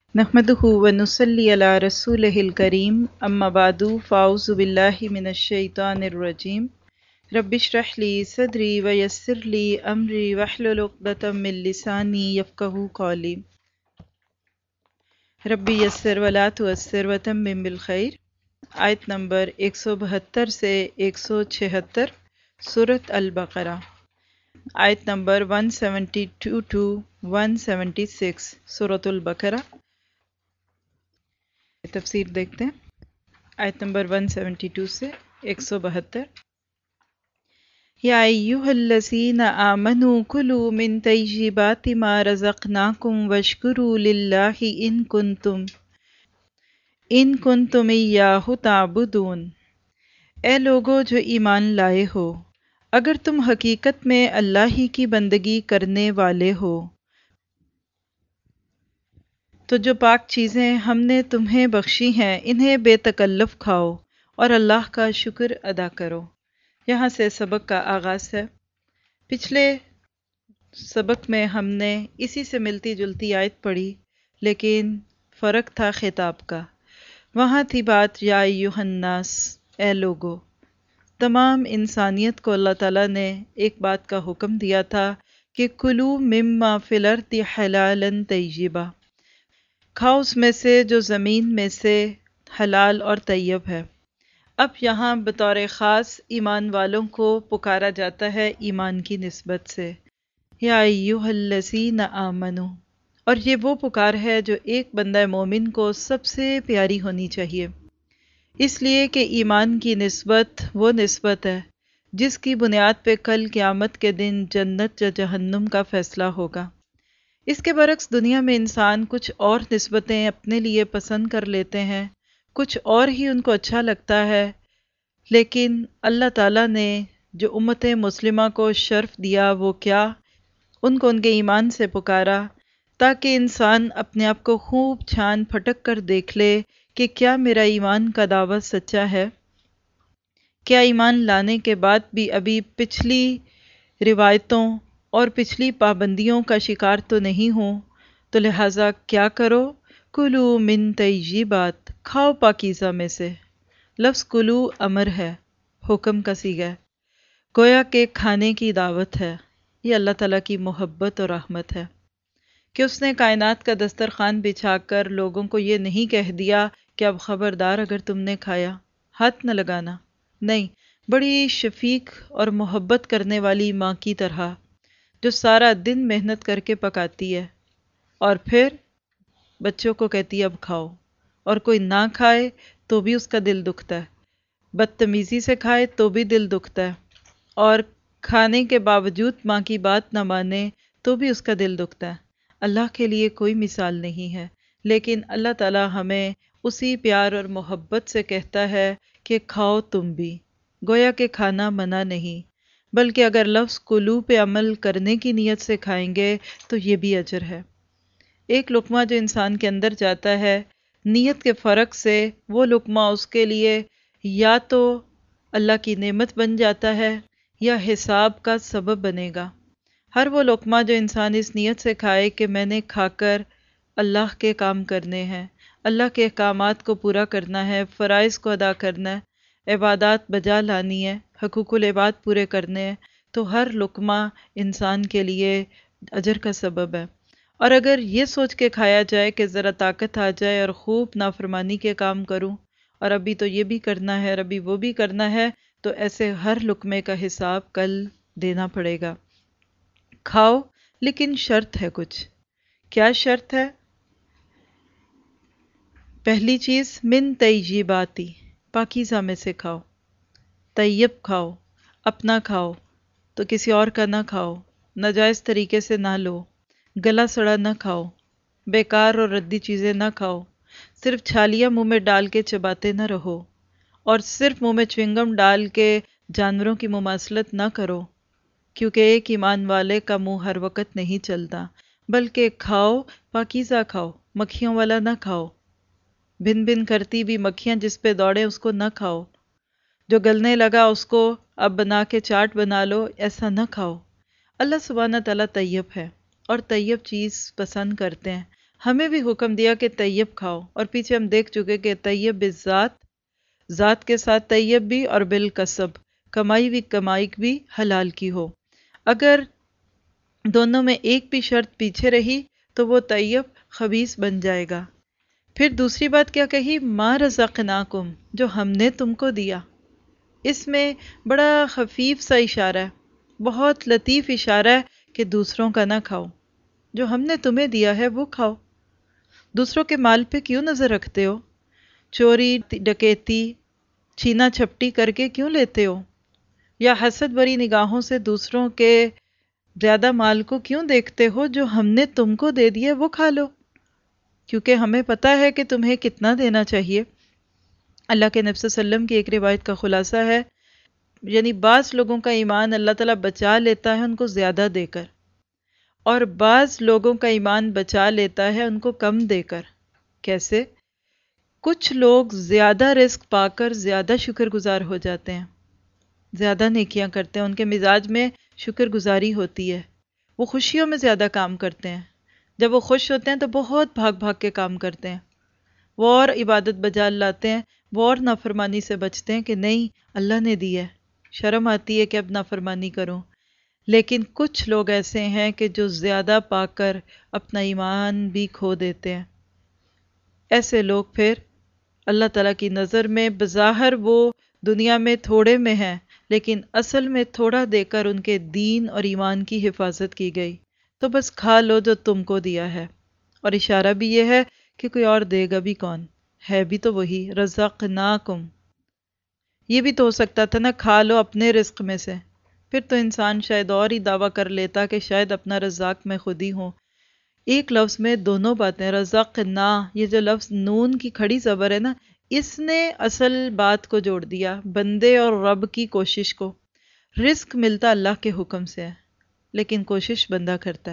نحمدہ ونصلی علی رسولہ الکریم اما بعد فاعوذ باللہ من الشیطان الرجیم رب اشرح لی صدری ویسر لی امری واحلل عقدۃ من لسانی یفقہوا قولی رب یسر ولا تعسر وتمم بالخیر۔ آیت نمبر 172 سے 176 سورۃ البقرہ۔ آیت نمبر 172 to 176 سورۃ البقرہ۔ تفسیر دیکھتے ہیں آیت نمبر 172 سے 172۔ یا ایہا الذین آمنوا کلوا من طیبات ما رزقناکم واشکروا للہ ان کنتم ایاہ تعبدون۔ اے لوگو جو ایمان لائے ہو، اگر تم حقیقت میں اللہ ہی کی بندگی کرنے والے ہو تو جو پاک چیزیں ہم نے تمہیں بخشی ہیں انہیں بے تکلف کھاؤ اور اللہ کا شکر ادا کرو۔ یہاں سے سبق کا آغاز ہے۔ پچھلے سبق میں ہم نے اسی سے ملتی جلتی آیت پڑھی، لیکن فرق تھا خطاب کا۔ وہاں تھی بات یا ایھا الناس، اے لوگو۔ تمام انسانیت کو اللہ تعالیٰ نے ایک بات کا حکم دیا تھا کہ کلوا مما فی الارض حلالا طیبا، کھاؤ اس میں سے جو زمین میں سے حلال اور طیب ہے۔ اب یہاں بطور خاص ایمان والوں کو پکارا جاتا ہے ایمان کی نسبت سے، یا ایھا الذین آمنوا، اور یہ وہ پکار ہے جو ایک بندہ مومن کو سب سے پیاری ہونی چاہیے، اس لیے کہ ایمان کی نسبت وہ نسبت ہے جس کی بنیاد پہ کل قیامت کے دن جنت یا جہنم کا فیصلہ ہوگا۔ اس کے برعکس دنیا میں انسان کچھ اور نسبتیں اپنے لیے پسند کر لیتے ہیں، کچھ اور ہی ان کو اچھا لگتا ہے، لیکن اللہ تعالیٰ نے جو امت مسلمہ کو شرف دیا وہ کیا؟ ان کو ان کے ایمان سے پکارا تاکہ انسان اپنے آپ کو خوب چھان پھٹک کر دیکھ لے کہ کیا میرا ایمان کا دعویٰ سچا ہے؟ کیا ایمان لانے کے بعد بھی ابھی پچھلی روایتوں اور پچھلی پابندیوں کا شکار تو نہیں ہوں؟ تو لہٰذا کیا کرو؟ کلوا من طیبات، کھاؤ پاکیزہ میں سے۔ لفظ کلو امر ہے، حکم کا صیغہ ہے، گویا کہ کھانے کی دعوت ہے۔ یہ اللہ تعالیٰ کی محبت اور رحمت ہے کہ اس نے کائنات کا دسترخوان بچھا کر لوگوں کو یہ نہیں کہہ دیا کہ اب خبردار اگر تم نے کھایا ہاتھ نہ لگانا، نہیں، بڑی شفیق اور محبت کرنے والی ماں کی طرح جو سارا دن محنت کر کے پکاتی ہے اور پھر بچوں کو کہتی ہے اب کھاؤ، اور کوئی نہ کھائے تو بھی اس کا دل دکھتا ہے، بدتمیزی سے کھائے تو بھی دل دکھتا ہے، اور کھانے کے باوجود ماں کی بات نہ مانے تو بھی اس کا دل دکھتا ہے۔ اللہ کے لیے کوئی مثال نہیں ہے، لیکن اللہ تعالیٰ ہمیں اسی پیار اور محبت سے کہتا ہے کہ کھاؤ تم بھی، گویا کہ کھانا منع نہیں، بلکہ اگر لفظ کلو پہ عمل کرنے کی نیت سے کھائیں گے تو یہ بھی اجر ہے۔ ایک لقمہ جو انسان کے اندر جاتا ہے، نیت کے فرق سے وہ لقمہ اس کے لیے یا تو اللہ کی نعمت بن جاتا ہے یا حساب کا سبب بنے گا۔ ہر وہ لقمہ جو انسان اس نیت سے کھائے کہ میں نے کھا کر اللہ کے کام کرنے ہیں، اللہ کے احکامات کو پورا کرنا ہے، فرائض کو ادا کرنا ہے، عبادات بجا لانی ہے، حقوق العباد پورے کرنے ہیں، تو ہر لقمہ انسان کے لیے اجر کا سبب ہے۔ اور اگر یہ سوچ کے کھایا جائے کہ ذرا طاقت آ جائے اور خوب نافرمانی کے کام کروں، اور ابھی تو یہ بھی کرنا ہے اور ابھی وہ بھی کرنا ہے، تو ایسے ہر لقمے کا حساب کل دینا پڑے گا۔ کھاؤ، لیکن شرط ہے کچھ۔ کیا شرط ہے؟ پہلی چیز من طیباتی، پاکیزہ میں سے کھاؤ، طیب کھاؤ، اپنا کھاؤ تو کسی اور کا نہ کھاؤ، ناجائز طریقے سے نہ لو، گلا سڑا نہ کھاؤ، بیکار اور ردی چیزیں نہ کھاؤ، صرف چھالیاں منہ میں ڈال کے چباتے نہ رہو، اور صرف منہ میں چوئنگم ڈال کے جانوروں کی مماثلت نہ کرو، کیونکہ ایک ایمان والے کا منہ ہر وقت نہیں چلتا، بلکہ کھاؤ پاکیزہ کھاؤ، مکھیوں والا نہ کھاؤ، بن بن کرتی بھی مکھیاں جس پہ دوڑیں اس کو نہ کھاؤ، جو گلنے لگا اس کو اب بنا کے چاٹ بنا لو، ایسا نہ کھاؤ۔ اللہ سبحانہ تعالیٰ طیب ہے اور طیب چیز پسند کرتے ہیں، ہمیں بھی حکم دیا کہ طیب کھاؤ، اور پیچھے ہم دیکھ چکے کہ طیب بالذات، ذات کے ساتھ طیب بھی، اور بالکسب، کمائی ہوئی کمائی بھی حلال کی ہو۔ اگر دونوں میں ایک بھی شرط پیچھے رہی تو وہ طیب خبیث بن جائے گا۔ پھر دوسری بات کیا کہی؟ ما رزقناکم، جو ہم نے تم کو دیا۔ اس میں بڑا خفیف سا اشارہ ہے، بہت لطیف اشارہ ہے کہ دوسروں کا نہ کھاؤ، جو ہم نے تمہیں دیا ہے وہ کھاؤ۔ دوسروں کے مال پہ کیوں نظر رکھتے ہو؟ چوری ڈکیتی چھینا چھپٹی کر کے کیوں لیتے ہو؟ یا حسد بری نگاہوں سے دوسروں کے زیادہ مال کو کیوں دیکھتے ہو؟ جو ہم نے تم کو دے دیا وہ کھا لو، کیونکہ ہمیں پتہ ہے کہ تمہیں کتنا دینا چاہیے۔ اللہ کے نبی صلی اللہ علیہ وسلم کی ایک روایت کا خلاصہ ہے، یعنی بعض لوگوں کا ایمان اللہ تعالیٰ بچا لیتا ہے ان کو زیادہ دے کر، اور بعض لوگوں کا ایمان بچا لیتا ہے ان کو کم دے کر۔ کیسے؟ کچھ لوگ زیادہ رزق پا کر زیادہ شکر گزار ہو جاتے ہیں، زیادہ نیکیاں کرتے ہیں، ان کے مزاج میں شکر گزاری ہوتی ہے، وہ خوشیوں میں زیادہ کام کرتے ہیں، جب وہ خوش ہوتے ہیں تو بہت بھاگ بھاگ کے کام کرتے ہیں، وہ اور عبادت بجا لاتے ہیں، وہ اور نافرمانی سے بچتے ہیں کہ نہیں اللہ نے دی ہے، شرم آتی ہے کہ اب نافرمانی کروں۔ لیکن کچھ لوگ ایسے ہیں کہ جو زیادہ پا کر اپنا ایمان بھی کھو دیتے ہیں۔ ایسے لوگ پھر اللہ تعالیٰ کی نظر میں بظاہر وہ دنیا میں تھوڑے میں ہیں، لیکن اصل میں تھوڑا دے کر ان کے دین اور ایمان کی حفاظت کی گئی۔ تو بس کھا لو جو تم کو دیا ہے، اور اشارہ بھی یہ ہے کہ کوئی اور دے گا بھی کون ہے، بھی تو وہی رزقناکم۔ یہ بھی تو ہو سکتا تھا نا، کھا لو اپنے رزق میں سے، پھر تو انسان شاید اور ہی دعویٰ کر لیتا کہ شاید اپنا رزاق میں خود ہی ہوں۔ ایک لفظ میں دونوں باتیں، رزقنا، یہ جو لفظ نون کی کھڑی زبر ہے نا، اس نے اصل بات کو جوڑ دیا، بندے اور رب کی کوشش کو۔ رزق ملتا اللہ کے حکم سے ہے، لیکن کوشش بندہ کرتا ہے۔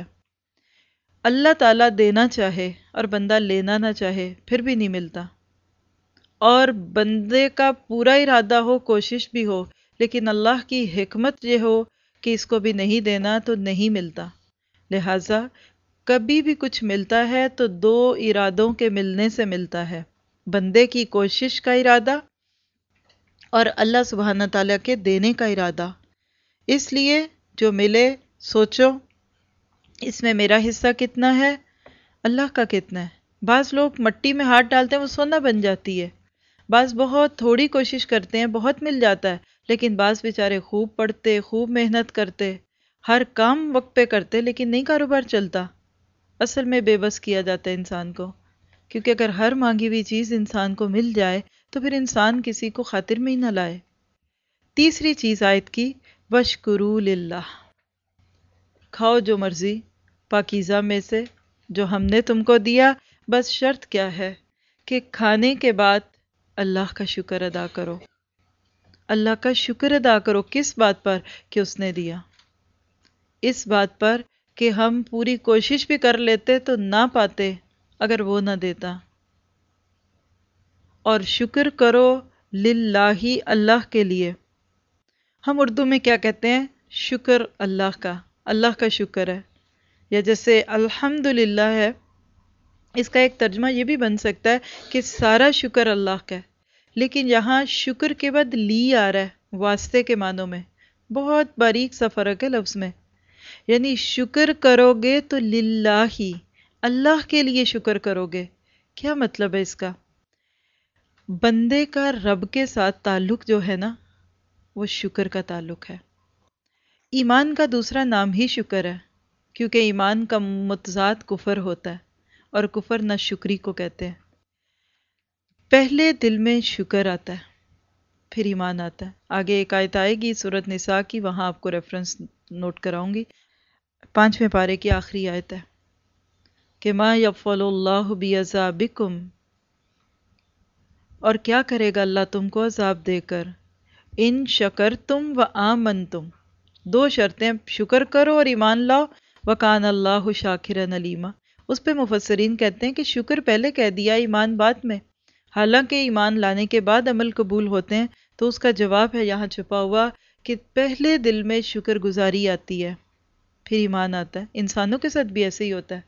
اللہ تعالیٰ دینا چاہے اور بندہ لینا نہ چاہے پھر بھی نہیں ملتا، اور بندے کا پورا ارادہ ہو، کوشش بھی ہو، لیکن اللہ کی حکمت یہ ہو کہ اس کو بھی نہیں دینا تو نہیں ملتا۔ لہٰذا کبھی بھی کچھ ملتا ہے تو دو ارادوں کے ملنے سے ملتا ہے، بندے کی کوشش کا ارادہ اور اللہ سبحانہ تعالیٰ کے دینے کا ارادہ۔ اس لیے جو ملے سوچو اس میں میرا حصہ کتنا ہے، اللہ کا کتنا ہے۔ بعض لوگ مٹی میں ہاتھ ڈالتے ہیں وہ سونا بن جاتی ہے، بعض بہت تھوڑی کوشش کرتے ہیں بہت مل جاتا ہے، لیکن بعض بیچارے خوب پڑھتے خوب محنت کرتے ہر کام وقت پہ کرتے لیکن نہیں کاروبار چلتا۔ اصل میں بے بس کیا جاتا ہے انسان کو، کیونکہ اگر ہر مانگی ہوئی چیز انسان کو مل جائے تو پھر انسان کسی کو خاطر میں ہی نہ لائے۔ تیسری چیز آیت کی، وَاشْكُرُوا لِلَّهِ، کھاؤ جو مرضی پاکیزہ میں سے جو ہم نے تم کو دیا، بس شرط کیا ہے کہ کھانے کے بعد اللہ کا شکر ادا کرو۔ اللہ کا شکر ادا کرو کس بات پر؟ کہ اس نے دیا۔ اس بات پر کہ ہم پوری کوشش بھی کر لیتے تو نہ پاتے اگر وہ نہ دیتا۔ اور شکر کرو للہ، اللہ کے لیے۔ ہم اردو میں کیا کہتے ہیں؟ شکر اللہ کا، اللہ کا شکر ہے، یا جیسے الحمدللہ ہے، اس کا ایک ترجمہ یہ بھی بن سکتا ہے کہ سارا شکر اللہ کا ہے، لیکن یہاں شکر کے بعد لی آ رہا ہے واسطے کے معنوں میں، بہت باریک سا فرق ہے لفظ میں۔ یعنی شکر کرو گے تو للہ ہی، اللہ کے لیے شکر کرو گے۔ کیا مطلب ہے اس کا؟ بندے کا رب کے ساتھ تعلق جو ہے نا، وہ شکر کا تعلق ہے۔ ایمان کا دوسرا نام ہی شکر ہے، کیونکہ ایمان کا متضاد کفر ہوتا ہے، اور کفر نہ شکری کو کہتے ہیں۔ پہلے دل میں شکر آتا ہے پھر ایمان آتا ہے۔ آگے ایک آیت آئے گی سورۃ نساء کی، وہاں آپ کو ریفرنس نوٹ کراؤں گی، 5ویں پارے کی آخری آیت ہے کہ ما یفعل اللہ بعذابکم، اور کیا کرے گا اللہ تم کو عذاب دے کر، ان شکرتم و آمنتم، دو شرطیں، شکر کرو اور ایمان لاؤ، وکان اللہ شاکرا علیما۔ اس پہ مفسرین کہتے ہیں کہ شکر پہلے کہہ دیا، ایمان بعد میں، حالانکہ ایمان لانے کے بعد عمل قبول ہوتے ہیں، تو اس کا جواب ہے یہاں چھپا ہوا کہ پہلے دل میں شکر گزاری آتی ہے پھر ایمان آتا ہے۔ انسانوں کے ساتھ بھی ایسے ہی ہوتا ہے،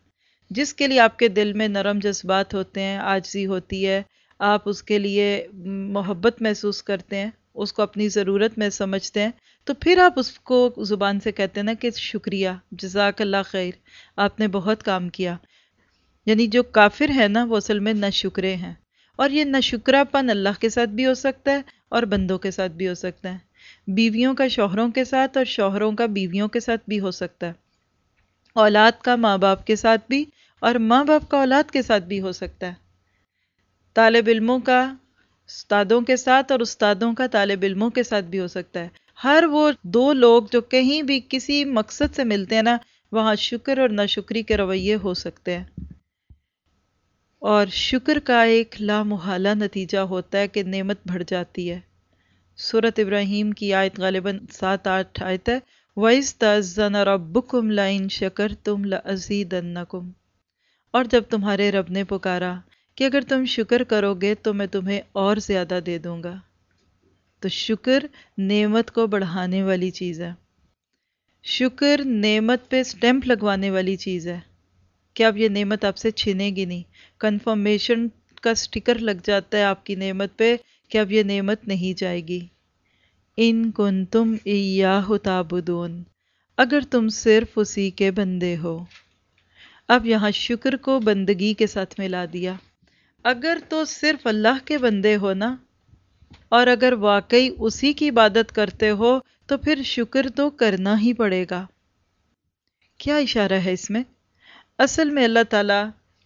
جس کے لیے آپ کے دل میں نرم جذبات ہوتے ہیں، عاجزی ہوتی ہے، آپ اس کے لیے محبت محسوس کرتے ہیں، اس کو اپنی ضرورت میں سمجھتے ہیں، تو پھر آپ اس کو زبان سے کہتے ہیں نا کہ شکریہ، جزاک اللہ خیر، آپ نے بہت کام کیا۔ یعنی جو کافر ہے نا وہ اصل میں ناشکرے ہیں، اور یہ ناشکرا پن اللہ کے ساتھ بھی ہو سکتا ہے اور بندوں کے ساتھ بھی ہو سکتا ہے، بیویوں کا شوہروں کے ساتھ اور شوہروں کا بیویوں کے ساتھ بھی ہو سکتا ہے، اولاد کا ماں باپ کے ساتھ بھی اور ماں باپ کا اولاد کے ساتھ بھی ہو سکتا ہے، طالب علموں کا استادوں کے ساتھ اور استادوں کا طالب علموں کے ساتھ بھی ہو سکتا ہے۔ ہر وہ دو لوگ جو کہیں بھی کسی مقصد سے ملتے ہیں نا، وہاں شکر اور ناشکری کے رویے ہو سکتے ہیں، اور شکر کا ایک لامحالہ نتیجہ ہوتا ہے کہ نعمت بڑھ جاتی ہے۔ سورۃ ابراہیم کی آیت غالباً 7-8 آیت ہے، وَإِذْ تَأَذَّنَ رَبُّكُمْ لَئِن شَكَرْتُمْ لَأَزِيدَنَّكُمْ، اور جب تمہارے رب نے پکارا کہ اگر تم شکر کرو گے تو میں تمہیں اور زیادہ دے دوں گا۔ تو شکر نعمت کو بڑھانے والی چیز ہے، شکر نعمت پہ سٹیمپ لگوانے والی چیز ہے کہ اب یہ نعمت آپ سے چھنے گی نہیں، کنفرمیشن کا سٹیکر لگ جاتا ہے آپ کی نعمت پہ کہ اب یہ نعمت نہیں جائے گی۔ ان کنتم ایاہ تعبدون، اگر تم صرف اسی کے بندے ہو۔ اب یہاں شکر کو بندگی کے ساتھ ملا دیا، اگر تو صرف اللہ کے بندے ہو نا، اور اگر واقعی اسی کی عبادت کرتے ہو تو پھر شکر تو کرنا ہی پڑے گا۔ کیا اشارہ ہے اس میں؟ اصل میں اللہ تعالیٰ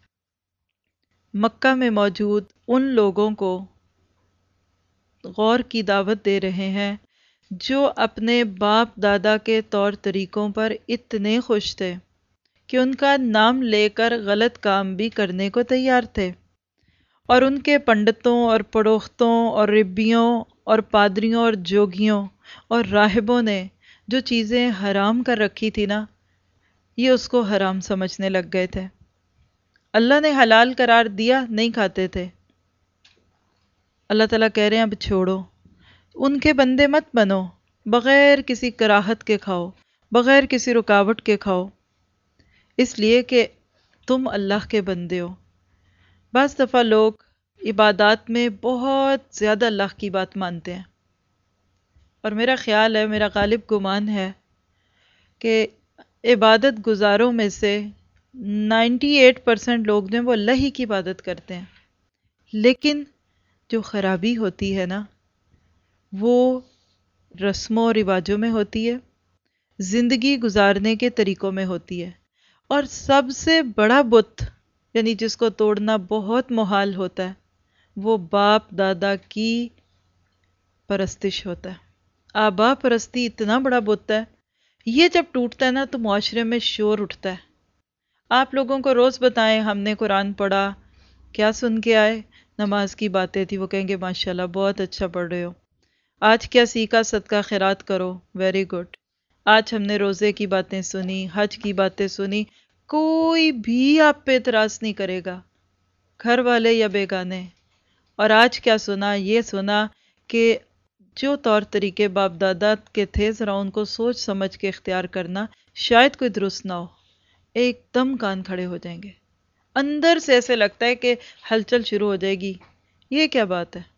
مکہ میں موجود ان لوگوں کو غور کی دعوت دے رہے ہیں جو اپنے باپ دادا کے طور طریقوں پر اتنے خوش تھے کہ ان کا نام لے کر غلط کام بھی کرنے کو تیار تھے، اور ان کے پنڈتوں اور پڑوختوں اور ربیوں اور پادریوں اور جوگیوں اور راہبوں نے جو چیزیں حرام کر رکھی تھی نا، یہ اس کو حرام سمجھنے لگ گئے تھے۔ اللہ نے حلال قرار دیا، نہیں کھاتے تھے۔ اللہ تعالیٰ کہہ رہے ہیں اب چھوڑو، ان کے بندے مت بنو، بغیر کسی کراہت کے کھاؤ، بغیر کسی رکاوٹ کے کھاؤ، اس لیے کہ تم اللہ کے بندے ہو۔ بعض دفعہ لوگ عبادات میں بہت زیادہ اللہ کی بات مانتے ہیں، اور میرا خیال ہے، میرا غالب گمان ہے کہ عبادت گزاروں میں سے 98% لوگ جو وہ اللہ ہی کی عبادت کرتے ہیں، لیکن جو خرابی ہوتی ہے نا وہ رسموں اور رواجوں میں ہوتی ہے، زندگی گزارنے کے طریقوں میں ہوتی ہے، اور سب سے بڑا بت یعنی جس کو توڑنا بہت محال ہوتا ہے وہ باپ دادا کی پرستش ہوتا ہے۔ آبا پرستی اتنا بڑا بت ہے، یہ جب ٹوٹتا ہے نا تو معاشرے میں شور اٹھتا ہے۔ آپ لوگوں کو روز بتائیں ہم نے قرآن پڑھا، کیا سن کے آئے؟ نماز کی باتیں تھی، وہ کہیں گے ماشاءاللہ بہت اچھا پڑھ رہے ہو۔ آج کیا سیکھا؟ صدقہ خیرات کرو، ویری گڈ۔ آج ہم نے روزے کی باتیں سنی، حج کی باتیں سنی، کوئی بھی آپ پہ اعتراض نہیں کرے گا، گھر والے یا بیگانے۔ اور آج کیا سنا؟ یہ سنا کہ جو طور طریقے باپ دادا کے تھے ذرا ان کو سوچ سمجھ کے اختیار کرنا، شاید کوئی درست نہ ہو، ایک دم کان کھڑے ہو جائیں گے، اندر سے ایسے لگتا ہے کہ ہلچل شروع ہو جائے گی، یہ کیا بات ہے؟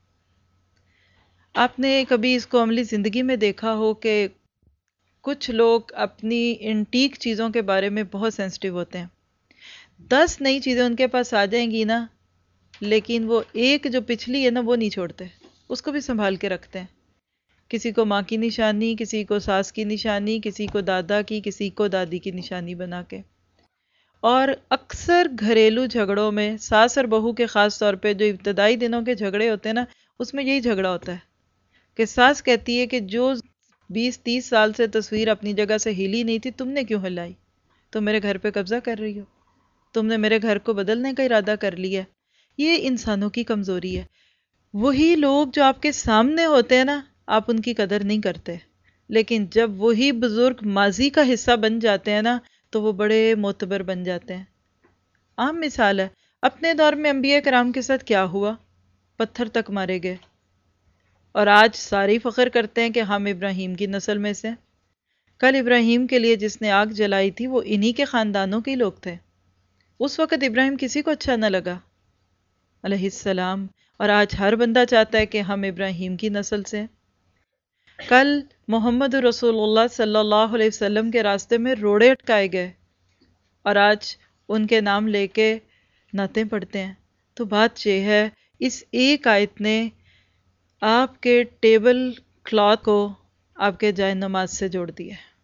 آپ نے کبھی اس کو عملی زندگی میں دیکھا ہو کہ کچھ لوگ اپنی انٹیک چیزوں کے بارے میں بہت سینسٹیو ہوتے ہیں، 10 نئی چیزیں ان کے پاس آ جائیں گی نا، لیکن وہ ایک جو پچھلی ہے نا وہ نہیں چھوڑتے، اس کو بھی سنبھال کے رکھتے ہیں۔ کسی کو ماں کی نشانی، کسی کو ساس کی نشانی، کسی کو دادا کی، کسی کو دادی کی نشانی بنا کے۔ اور اکثر گھریلو جھگڑوں میں ساس اور بہو کے خاص طور پہ جو ابتدائی دنوں کے جھگڑے ہوتے ہیں نا، اس میں یہی جھگڑا ہوتا ہے کہ ساس کہتی ہے کہ جو 20-30 سال سے تصویر اپنی جگہ سے ہلی نہیں تھی تم نے کیوں ہلائی؟ تم میرے گھر پہ قبضہ کر رہی ہو، تم نے میرے گھر کو بدلنے کا ارادہ کر لیا ہے۔ یہ انسانوں کی کمزوری ہے۔ وہی لوگ جو آپ کے سامنے ہوتے ہیں نا، آپ ان کی قدر نہیں کرتے، لیکن جب وہی بزرگ ماضی کا حصہ بن جاتے ہیں نا تو وہ بڑے معتبر بن جاتے ہیں۔ عام مثال ہے، اپنے دور میں انبیاء کرام کے ساتھ کیا ہوا؟ پتھر تک مارے گئے، اور آج سارے فخر کرتے ہیں کہ ہم ابراہیم کی نسل میں سے۔ کل ابراہیم کے لیے جس نے آگ جلائی تھی وہ انہی کے خاندانوں کے لوگ تھے۔ اس وقت ابراہیم کسی کو اچھا نہ لگا علیہ السلام، اور آج ہر بندہ چاہتا ہے کہ ہم ابراہیم کی نسل سے ہیں۔ کل محمد رسول اللہ صلی اللہ علیہ وسلم کے راستے میں روڑے اٹکائے گئے اور آج ان کے نام لے کے نعتیں پڑھتے ہیں۔ تو بات یہ ہے، اس ایک آیت نے آپ کے ٹیبل کلاتھ کو آپ کے جائے نماز سے جوڑ دیا ہے۔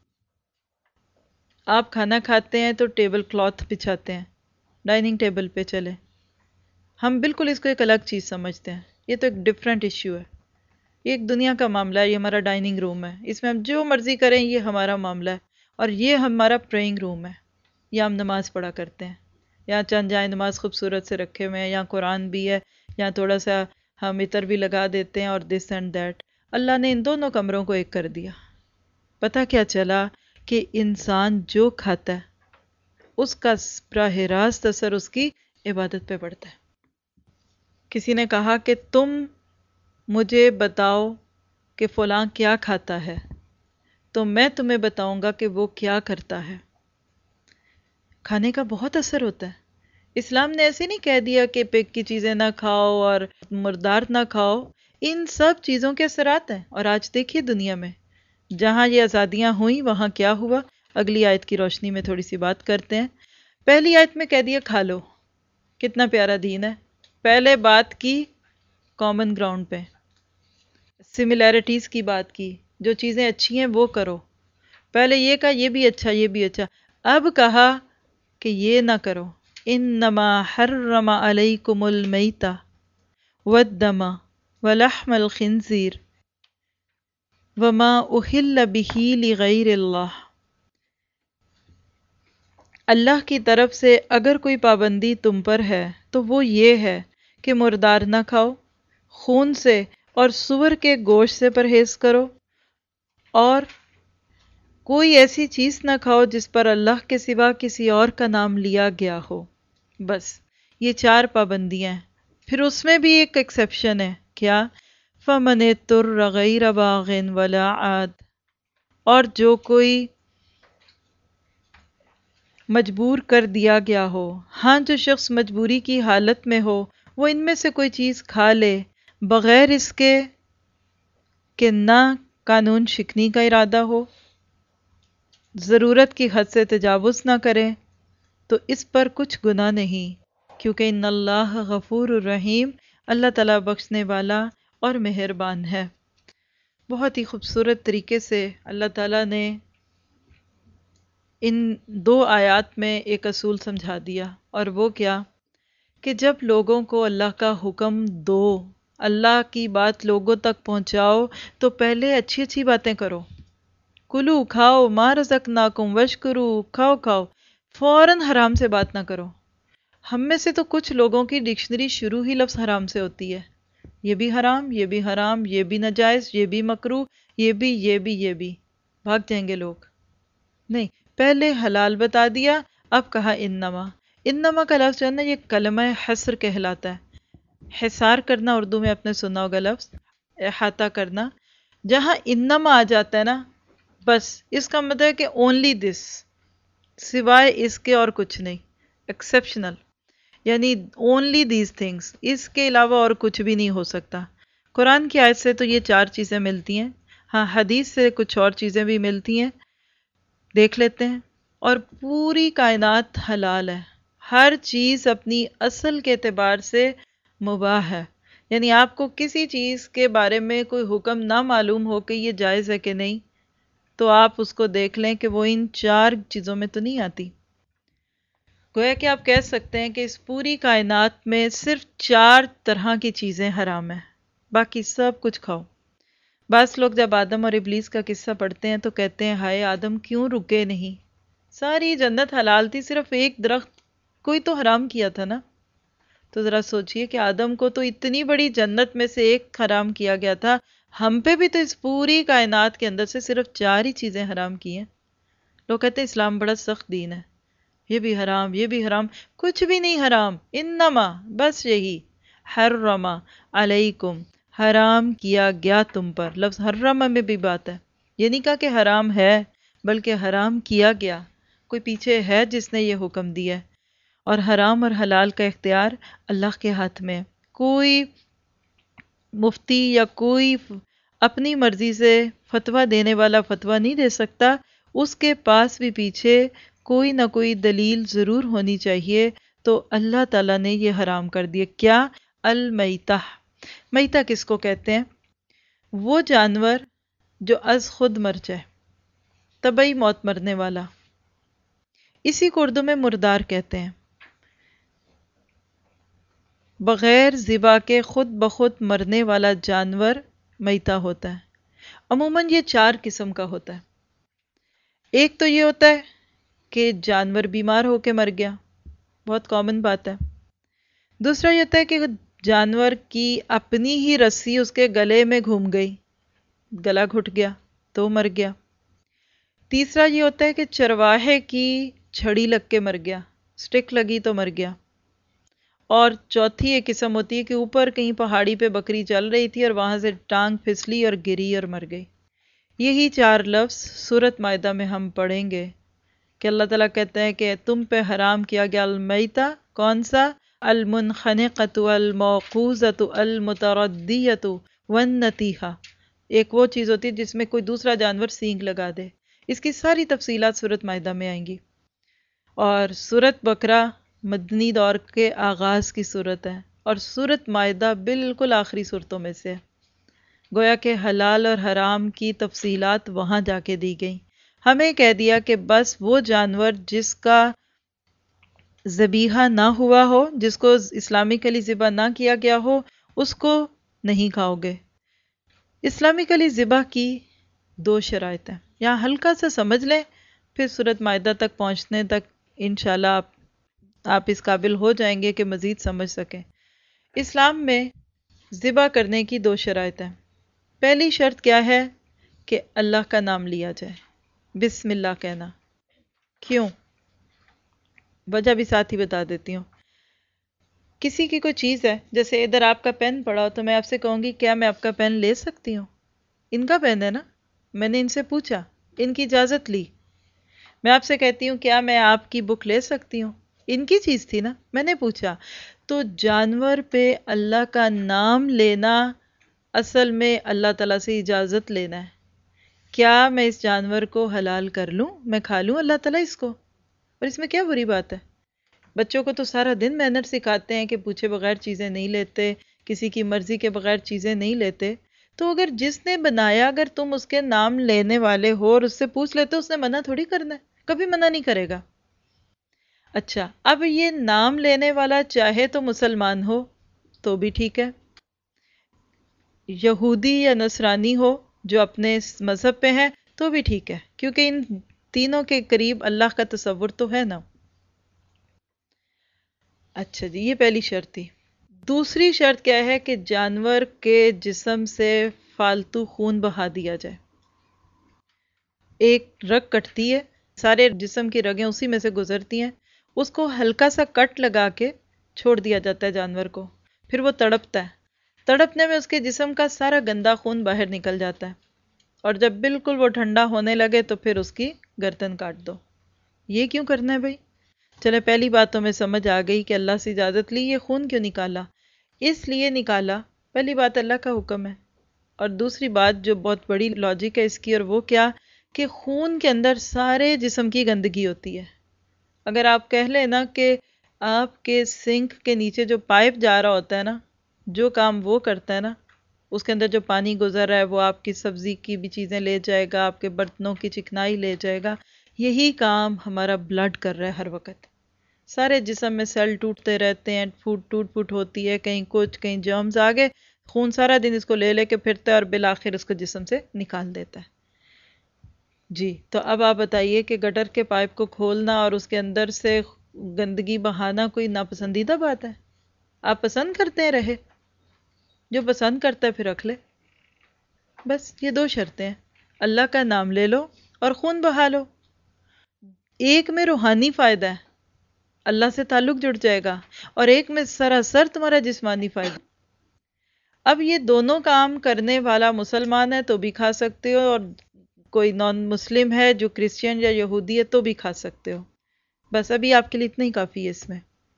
آپ کھانا کھاتے ہیں تو ٹیبل کلاتھ بچھاتے ہیں، ڈائننگ ٹیبل پہ چلیں۔ ہم بالکل اس کو ایک الگ چیز سمجھتے ہیں، یہ تو ایک ڈیفرنٹ ایشو ہے، یہ ایک دنیا کا معاملہ ہے، یہ ہمارا ڈائننگ روم ہے، اس میں ہم جو مرضی کریں، یہ ہمارا معاملہ ہے، اور یہ ہمارا پریئنگ روم ہے، یا ہم نماز پڑھا کرتے ہیں، یا چند جائے نماز خوبصورت سے رکھے ہوئے ہیں، یا قرآن بھی ہے، یا تھوڑا سا ہم عطر بھی لگا دیتے ہیں، اور دس اینڈ دیٹ۔ اللہ نے ان دونوں کمروں کو ایک کر دیا۔ پتہ کیا چلا کہ انسان جو کھاتا ہے اس کا براہ راست اثر اس کی عبادت پہ پڑتا ہے۔ کسی نے کہا کہ تم مجھے بتاؤ کہ فلاں کیا کھاتا ہے تو میں تمہیں بتاؤں گا کہ وہ کیا کرتا ہے۔ کھانے کا بہت اثر ہوتا ہے۔ اسلام نے ایسے نہیں کہہ دیا کہ پیک کی چیزیں نہ کھاؤ اور مردار نہ کھاؤ، ان سب چیزوں کے اثرات ہیں۔ اور آج دیکھیے دنیا میں جہاں یہ آزادیاں ہوئیں وہاں کیا ہوا، اگلی آیت کی روشنی میں تھوڑی سی بات کرتے ہیں۔ پہلی آیت میں کہہ دیا کھا لو، کتنا پیارا دین ہے۔ پہلے بات کی کامن گراؤنڈ پہ، سملیرٹیز کی بات کی، جو چیزیں اچھی ہیں وہ کرو۔ پہلے یہ کہا یہ بھی اچھا، یہ بھی اچھا، اب کہا کہ یہ نہ کرو۔ انما حرم علیکم المیتہ والدم ولحم الخنزیر وما اہل بہ لغیر اللہ۔ اللہ کی طرف سے اگر کوئی پابندی تم پر ہے تو وہ یہ ہے کہ مردار نہ کھاؤ، خون سے اور سور کے گوشت سے پرہیز کرو، اور کوئی ایسی چیز نہ کھاؤ جس پر اللہ کے سوا کسی اور کا نام لیا گیا ہو۔ بس یہ 4 پابندیاں ہیں۔ پھر اس میں بھی ایک ایکسیپشن ہے، کیا؟ فَمَنِ اضْطُرَّ غَيْرَ بَاغٍ وَلَا عَادٍ، اور جو کوئی مجبور کر دیا گیا ہو، ہاں جو شخص مجبوری کی حالت میں ہو وہ ان میں سے کوئی چیز کھا لے بغیر اس کے کہ نہ قانون شکنی کا ارادہ ہو، ضرورت کی حد سے تجاوز نہ کرے، تو اس پر کچھ گناہ نہیں، کیونکہ ان اللہ غفور الرحیم، اللہ تعالیٰ بخشنے والا اور مہربان ہے۔ بہت ہی خوبصورت طریقے سے اللہ تعالیٰ نے ان 2 آیات میں ایک اصول سمجھا دیا، اور وہ کیا کہ جب لوگوں کو اللہ کا حکم دو، اللہ کی بات لوگوں تک پہنچاؤ، تو پہلے اچھی اچھی باتیں کرو۔ کلو کھاؤ ما رزقناکم واشکرو، کھاؤ کھاؤ، فوراً حرام سے بات نہ کرو۔ ہم میں سے تو کچھ لوگوں کی ڈکشنری شروع ہی لفظ حرام سے ہوتی ہے، یہ بھی حرام، یہ بھی حرام، یہ بھی ناجائز، یہ بھی مکروہ، یہ بھی یہ بھی یہ بھی، بھاگ جائیں گے لوگ۔ نہیں، پہلے حلال بتا دیا، اب کہا انما۔ انما کا لفظ جو ہے نا، یہ کلمہ حصر کہلاتا ہے۔ حصار کرنا اردو میں آپ نے سنا ہوگا لفظ، احاطہ کرنا۔ جہاں انما آ جاتا ہے نا، بس اس کا مطلب ہے کہ اونلی دس، سوائے اس کے اور کچھ نہیں، ایکسیپشنل، یعنی اونلی دیز تھنگس، اس کے علاوہ اور کچھ بھی نہیں ہو سکتا۔ قرآن کی آیت سے تو یہ 4 چیزیں ملتی ہیں، ہاں حدیث سے کچھ اور چیزیں بھی ملتی ہیں، دیکھ لیتے ہیں۔ اور پوری کائنات حلال ہے، ہر چیز اپنی اصل کے اعتبار سے مباح ہے، یعنی آپ کو کسی چیز کے بارے میں کوئی حکم نہ معلوم ہو کہ یہ جائز ہے کہ نہیں، تو آپ اس کو دیکھ لیں کہ وہ ان 4 چیزوں میں تو نہیں آتی۔ گویا کہ آپ کہہ سکتے ہیں کہ اس پوری کائنات میں صرف 4 طرح کی چیزیں حرام ہیں، باقی سب کچھ کھاؤ۔ بعض لوگ جب آدم اور ابلیس کا قصہ پڑھتے ہیں تو کہتے ہیں ہائے آدم کیوں رکے نہیں، ساری جنت حلال تھی، صرف ایک درخت کوئی تو حرام کیا تھا نا۔ تو ذرا سوچئے کہ آدم کو تو اتنی بڑی جنت میں سے ایک حرام کیا گیا تھا، ہم پہ بھی تو اس پوری کائنات کے اندر سے صرف 4 ہی چیزیں حرام کی ہیں۔ لوگ کہتے ہیں اسلام بڑا سخت دین ہے، یہ بھی حرام، یہ بھی حرام، کچھ بھی نہیں حرام، انما، بس یہی، حرم علیکم، حرام کیا گیا تم پر، لفظ حرم میں بھی بات ہے، یہ نہیں کہا کہ حرام ہے، بلکہ حرام کیا گیا، کوئی پیچھے ہے جس نے یہ حکم دیا ہے۔ اور حرام اور حلال کا اختیار اللہ کے ہاتھ میں ہے۔ کوئی مفتی یا کوئی اپنی مرضی سے فتویٰ دینے والا فتویٰ نہیں دے سکتا، اس کے پاس بھی پیچھے کوئی نہ کوئی دلیل ضرور ہونی چاہیے۔ تو اللہ تعالیٰ نے یہ حرام کر دیا کیا؟ المیتہ۔ میتہ کس کو کہتے ہیں؟ وہ جانور جو از خود مر جائے، طبعی موت مرنے والا، اسی کو اردو میں مردار کہتے ہیں۔ بغیر ذبح کے خود بخود مرنے والا جانور میتہ ہوتا ہے۔ عموماً یہ 4 قسم کا ہوتا ہے۔ ایک تو یہ ہوتا ہے کہ جانور بیمار ہو کے مر گیا، بہت کامن بات ہے۔ دوسرا یہ ہوتا ہے کہ جانور کی اپنی ہی رسی اس کے گلے میں گھوم گئی، گلا گھٹ گیا تو مر گیا۔ تیسرا یہ ہوتا ہے کہ چرواہے کی چھڑی لگ کے مر گیا، سٹک لگی تو مر گیا۔ اور چوتھی ایک قسم ہوتی ہے کہ اوپر کہیں پہاڑی پہ بکری چل رہی تھی اور وہاں سے ٹانگ پھسلی اور گری اور مر گئی۔ یہی 4 لفظ سورۃ مائدہ میں ہم پڑھیں گے کہ اللہ تعالیٰ کہتے ہیں کہ تم پہ حرام کیا گیا المیتہ، کون سا؟ المنخنقۃ الموقوذۃ المتردیۃ والنطیحہ۔ ایک وہ چیز ہوتی ہے جس میں کوئی دوسرا جانور سینگ لگا دے۔ اس کی ساری تفصیلات سورۃ مائدہ میں آئیں گی۔ اور سورۃ بقرہ مدنی دور کے آغاز کی صورت ہے اور سورۃ مائدہ بالکل آخری صورتوں میں سے ہے۔ گویا کہ حلال اور حرام کی تفصیلات وہاں جا کے دی گئیں۔ ہمیں کہہ دیا کہ بس وہ جانور جس کا ذبیحہ نہ ہوا ہو، جس کو اسلامکلی ذبح نہ کیا گیا ہو، اس کو نہیں کھاؤ گے۔ اسلامکلی ذبح کی 2 شرائط ہیں، یہاں ہلکا سا سمجھ لیں، پھر سورۃ مائدہ تک پہنچنے تک انشاءاللہ آپ اس قابل ہو جائیں گے کہ مزید سمجھ سکیں۔ اسلام میں ذبح کرنے کی 2 شرائط ہیں۔ پہلی شرط کیا ہے؟ کہ اللہ کا نام لیا جائے، بسم اللہ کہنا۔ کیوں؟ وجہ بھی ساتھ ہی بتا دیتی ہوں۔ کسی کی کوئی چیز ہے، جیسے ادھر آپ کا پین پڑا ہو تو میں آپ سے کہوں گی کیا میں آپ کا پین لے سکتی ہوں؟ ان کا پین ہے نا، میں نے ان سے پوچھا، ان کی اجازت لی۔ میں آپ سے کہتی ہوں کیا میں آپ کی بک لے سکتی ہوں؟ ان کی چیز تھی نا، میں نے پوچھا۔ تو جانور پہ اللہ کا نام لینا اصل میں اللہ تعالیٰ سے اجازت لینا ہے۔ کیا میں اس جانور کو حلال کر لوں، میں کھا لوں اللہ تعالیٰ اس کو؟ اور اس میں کیا بری بات ہے؟ بچوں کو تو سارا دن مینر سکھاتے ہیں کہ پوچھے بغیر چیزیں نہیں لیتے، کسی کی مرضی کے بغیر چیزیں نہیں لیتے۔ تو اگر جس نے بنایا، اگر تم اس کے نام لینے والے ہو اور اس سے پوچھ لیتے، اس نے منع تھوڑی کرنا ہے، کبھی منع نہیں کرے گا۔ اچھا، اب یہ نام لینے والا چاہے تو مسلمان ہو تو بھی ٹھیک ہے، یہودی یا نصرانی ہو جو اپنے مذہب پہ ہیں تو بھی ٹھیک ہے، کیونکہ ان تینوں کے قریب اللہ کا تصور تو ہے نا۔ اچھا جی، یہ پہلی شرط تھی۔ دوسری شرط کیا ہے؟ کہ جانور کے جسم سے فالتو خون بہا دیا جائے۔ ایک رگ کٹتی ہے، سارے جسم کی رگیں اسی میں سے گزرتی ہیں، اس کو ہلکا سا کٹ لگا کے چھوڑ دیا جاتا ہے جانور کو، پھر وہ تڑپتا ہے۔ تڑپنے میں اس کے جسم کا سارا گندا خون باہر نکل جاتا ہے، اور جب بالکل وہ ٹھنڈا ہونے لگے تو پھر اس کی گردن کاٹ دو۔ یہ کیوں کرنا ہے بھائی؟ چلے پہلی بات تو میں سمجھ آ گئی کہ اللہ سے اجازت لی، یہ خون کیوں نکالا؟ اس لیے نکالا، پہلی بات اللہ کا حکم ہے، اور دوسری بات جو بہت بڑی لاجک ہے اس کی، اور وہ کیا کہ خون کے اندر سارے جسم کی گندگی ہوتی ہے۔ اگر آپ کہہ لیں نا کہ آپ کے سنک کے نیچے جو پائپ جا رہا ہوتا ہے نا، جو کام وہ کرتا ہے نا، اس کے اندر جو پانی گزر رہا ہے وہ آپ کی سبزی کی بھی چیزیں لے جائے گا، آپ کے برتنوں کی چکنائی لے جائے گا، یہی کام ہمارا بلڈ کر رہا ہے ہر وقت۔ سارے جسم میں سیل ٹوٹتے رہتے ہیں، ٹوٹ پھوٹ ہوتی ہے، کہیں کچھ کہیں جرمز آ گئے، خون سارا دن اس کو لے لے کے پھرتا ہے اور بالآخر اس کو جسم سے نکال دیتا ہے۔ جی، تو اب آپ بتائیے کہ گٹر کے پائپ کو کھولنا اور اس کے اندر سے گندگی بہانا کوئی ناپسندیدہ بات ہے؟ آپ پسند کرتے ہیں رہے، جو پسند کرتا ہے پھر رکھ لے۔ بس یہ 2 شرطیں ہیں، اللہ کا نام لے لو اور خون بہا لو۔ ایک میں روحانی فائدہ ہے، اللہ سے تعلق جڑ جائے گا، اور ایک میں سراسر تمہارا جسمانی فائدہ۔ اب یہ دونوں کام کرنے والا مسلمان ہے تو بھی کھا سکتے ہو، اور کوئی نان مسلم ہے جو کرسچین یا یہودی ہے تو بھی کھا سکتے ہو۔ بس ابھی آپ کے لیے اتنا ہی کافی ہے اس میں۔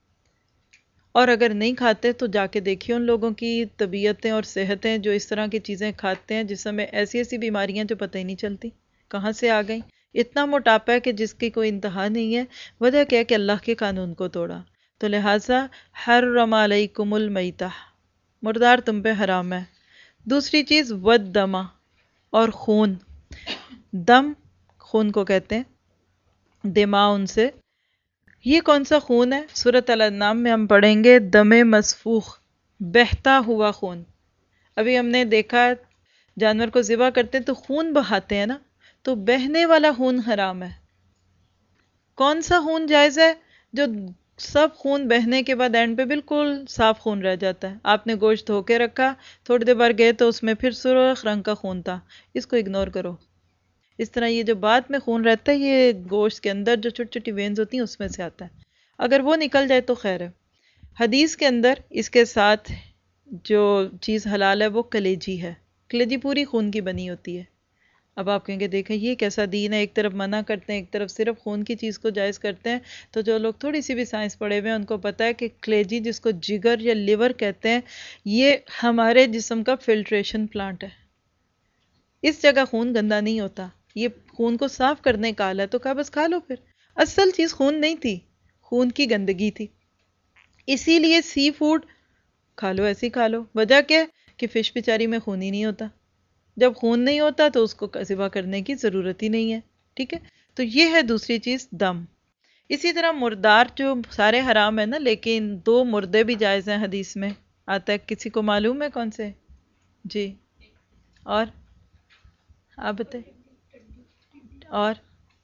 اور اگر نہیں کھاتے تو جا کے دیکھیے ان لوگوں کی طبیعتیں اور صحتیں جو اس طرح کی چیزیں کھاتے ہیں جس میں ایسی ایسی بیماریاں جو پتہ ہی نہیں چلتی کہاں سے آ گئیں. اتنا موٹاپا ہے کہ جس کی کوئی انتہا نہیں ہے. وجہ کیا ہے کہ اللہ کے قانون کو توڑا. تو لہٰذا حرم علیکم المیتہ، مردار تم پہ حرام ہے. دوسری چیز والدمہ، اور خون. دم خون کو کہتے ہیں، دماء ان سے. یہ کون سا خون ہے؟ سورۃ الانعام میں ہم پڑھیں گے دم مسفوخ، بہتا ہوا خون. ابھی ہم نے دیکھا جانور کو ذبح کرتے ہیں تو خون بہاتے ہیں نا، تو بہنے والا خون حرام ہے. کون سا خون جائز ہے؟ جو سب خون بہنے کے بعد اینڈ پہ بالکل صاف خون رہ جاتا ہے. آپ نے گوشت دھو کے رکھا، تھوڑی دیر بعد گئے تو اس میں پھر سرخ رنگ کا خون تھا، اس کو اگنور کرو. اس طرح یہ جو بعد میں خون رہتا ہے یہ گوشت کے اندر جو چھوٹی چھوٹی وینز ہوتی ہیں اس میں سے آتا ہے. اگر وہ نکل جائے تو خیر ہے. حدیث کے اندر اس کے ساتھ جو چیز حلال ہے وہ کلیجی ہے. کلیجی پوری خون کی بنی ہوتی ہے. اب آپ کہیں گے دیکھیں یہ کیسا دین ہے، ایک طرف منع کرتے ہیں ایک طرف صرف خون کی چیز کو جائز کرتے ہیں. تو جو لوگ تھوڑی سی بھی سائنس پڑھے ہوئے ہیں ان کو پتہ ہے کہ کلیجی جس کو جگر یا لیور کہتے ہیں یہ ہمارے جسم کا فلٹریشن پلانٹ ہے. اس جگہ خون گندا نہیں ہوتا، یہ خون کو صاف کرنے کا آلہ ہے. تو کہا بس کھا لو. پھر اصل چیز خون نہیں تھی، خون کی گندگی تھی. اسی لیے سی فوڈ کھا لو، ایسے ہی کھا لو. وجہ کیا کہ فش بیچاری میں خون ہی نہیں ہوتا. جب خون نہیں ہوتا تو اس کو ذبح کرنے کی ضرورت ہی نہیں ہے. ٹھیک ہے، تو یہ ہے دوسری چیز دم. اسی طرح مردار جو سارے حرام ہے نا، لیکن 2 مردے بھی جائز ہیں حدیث میں آتا ہے. کسی کو معلوم ہے کون سے؟ جی اور آپ بتائیں. اور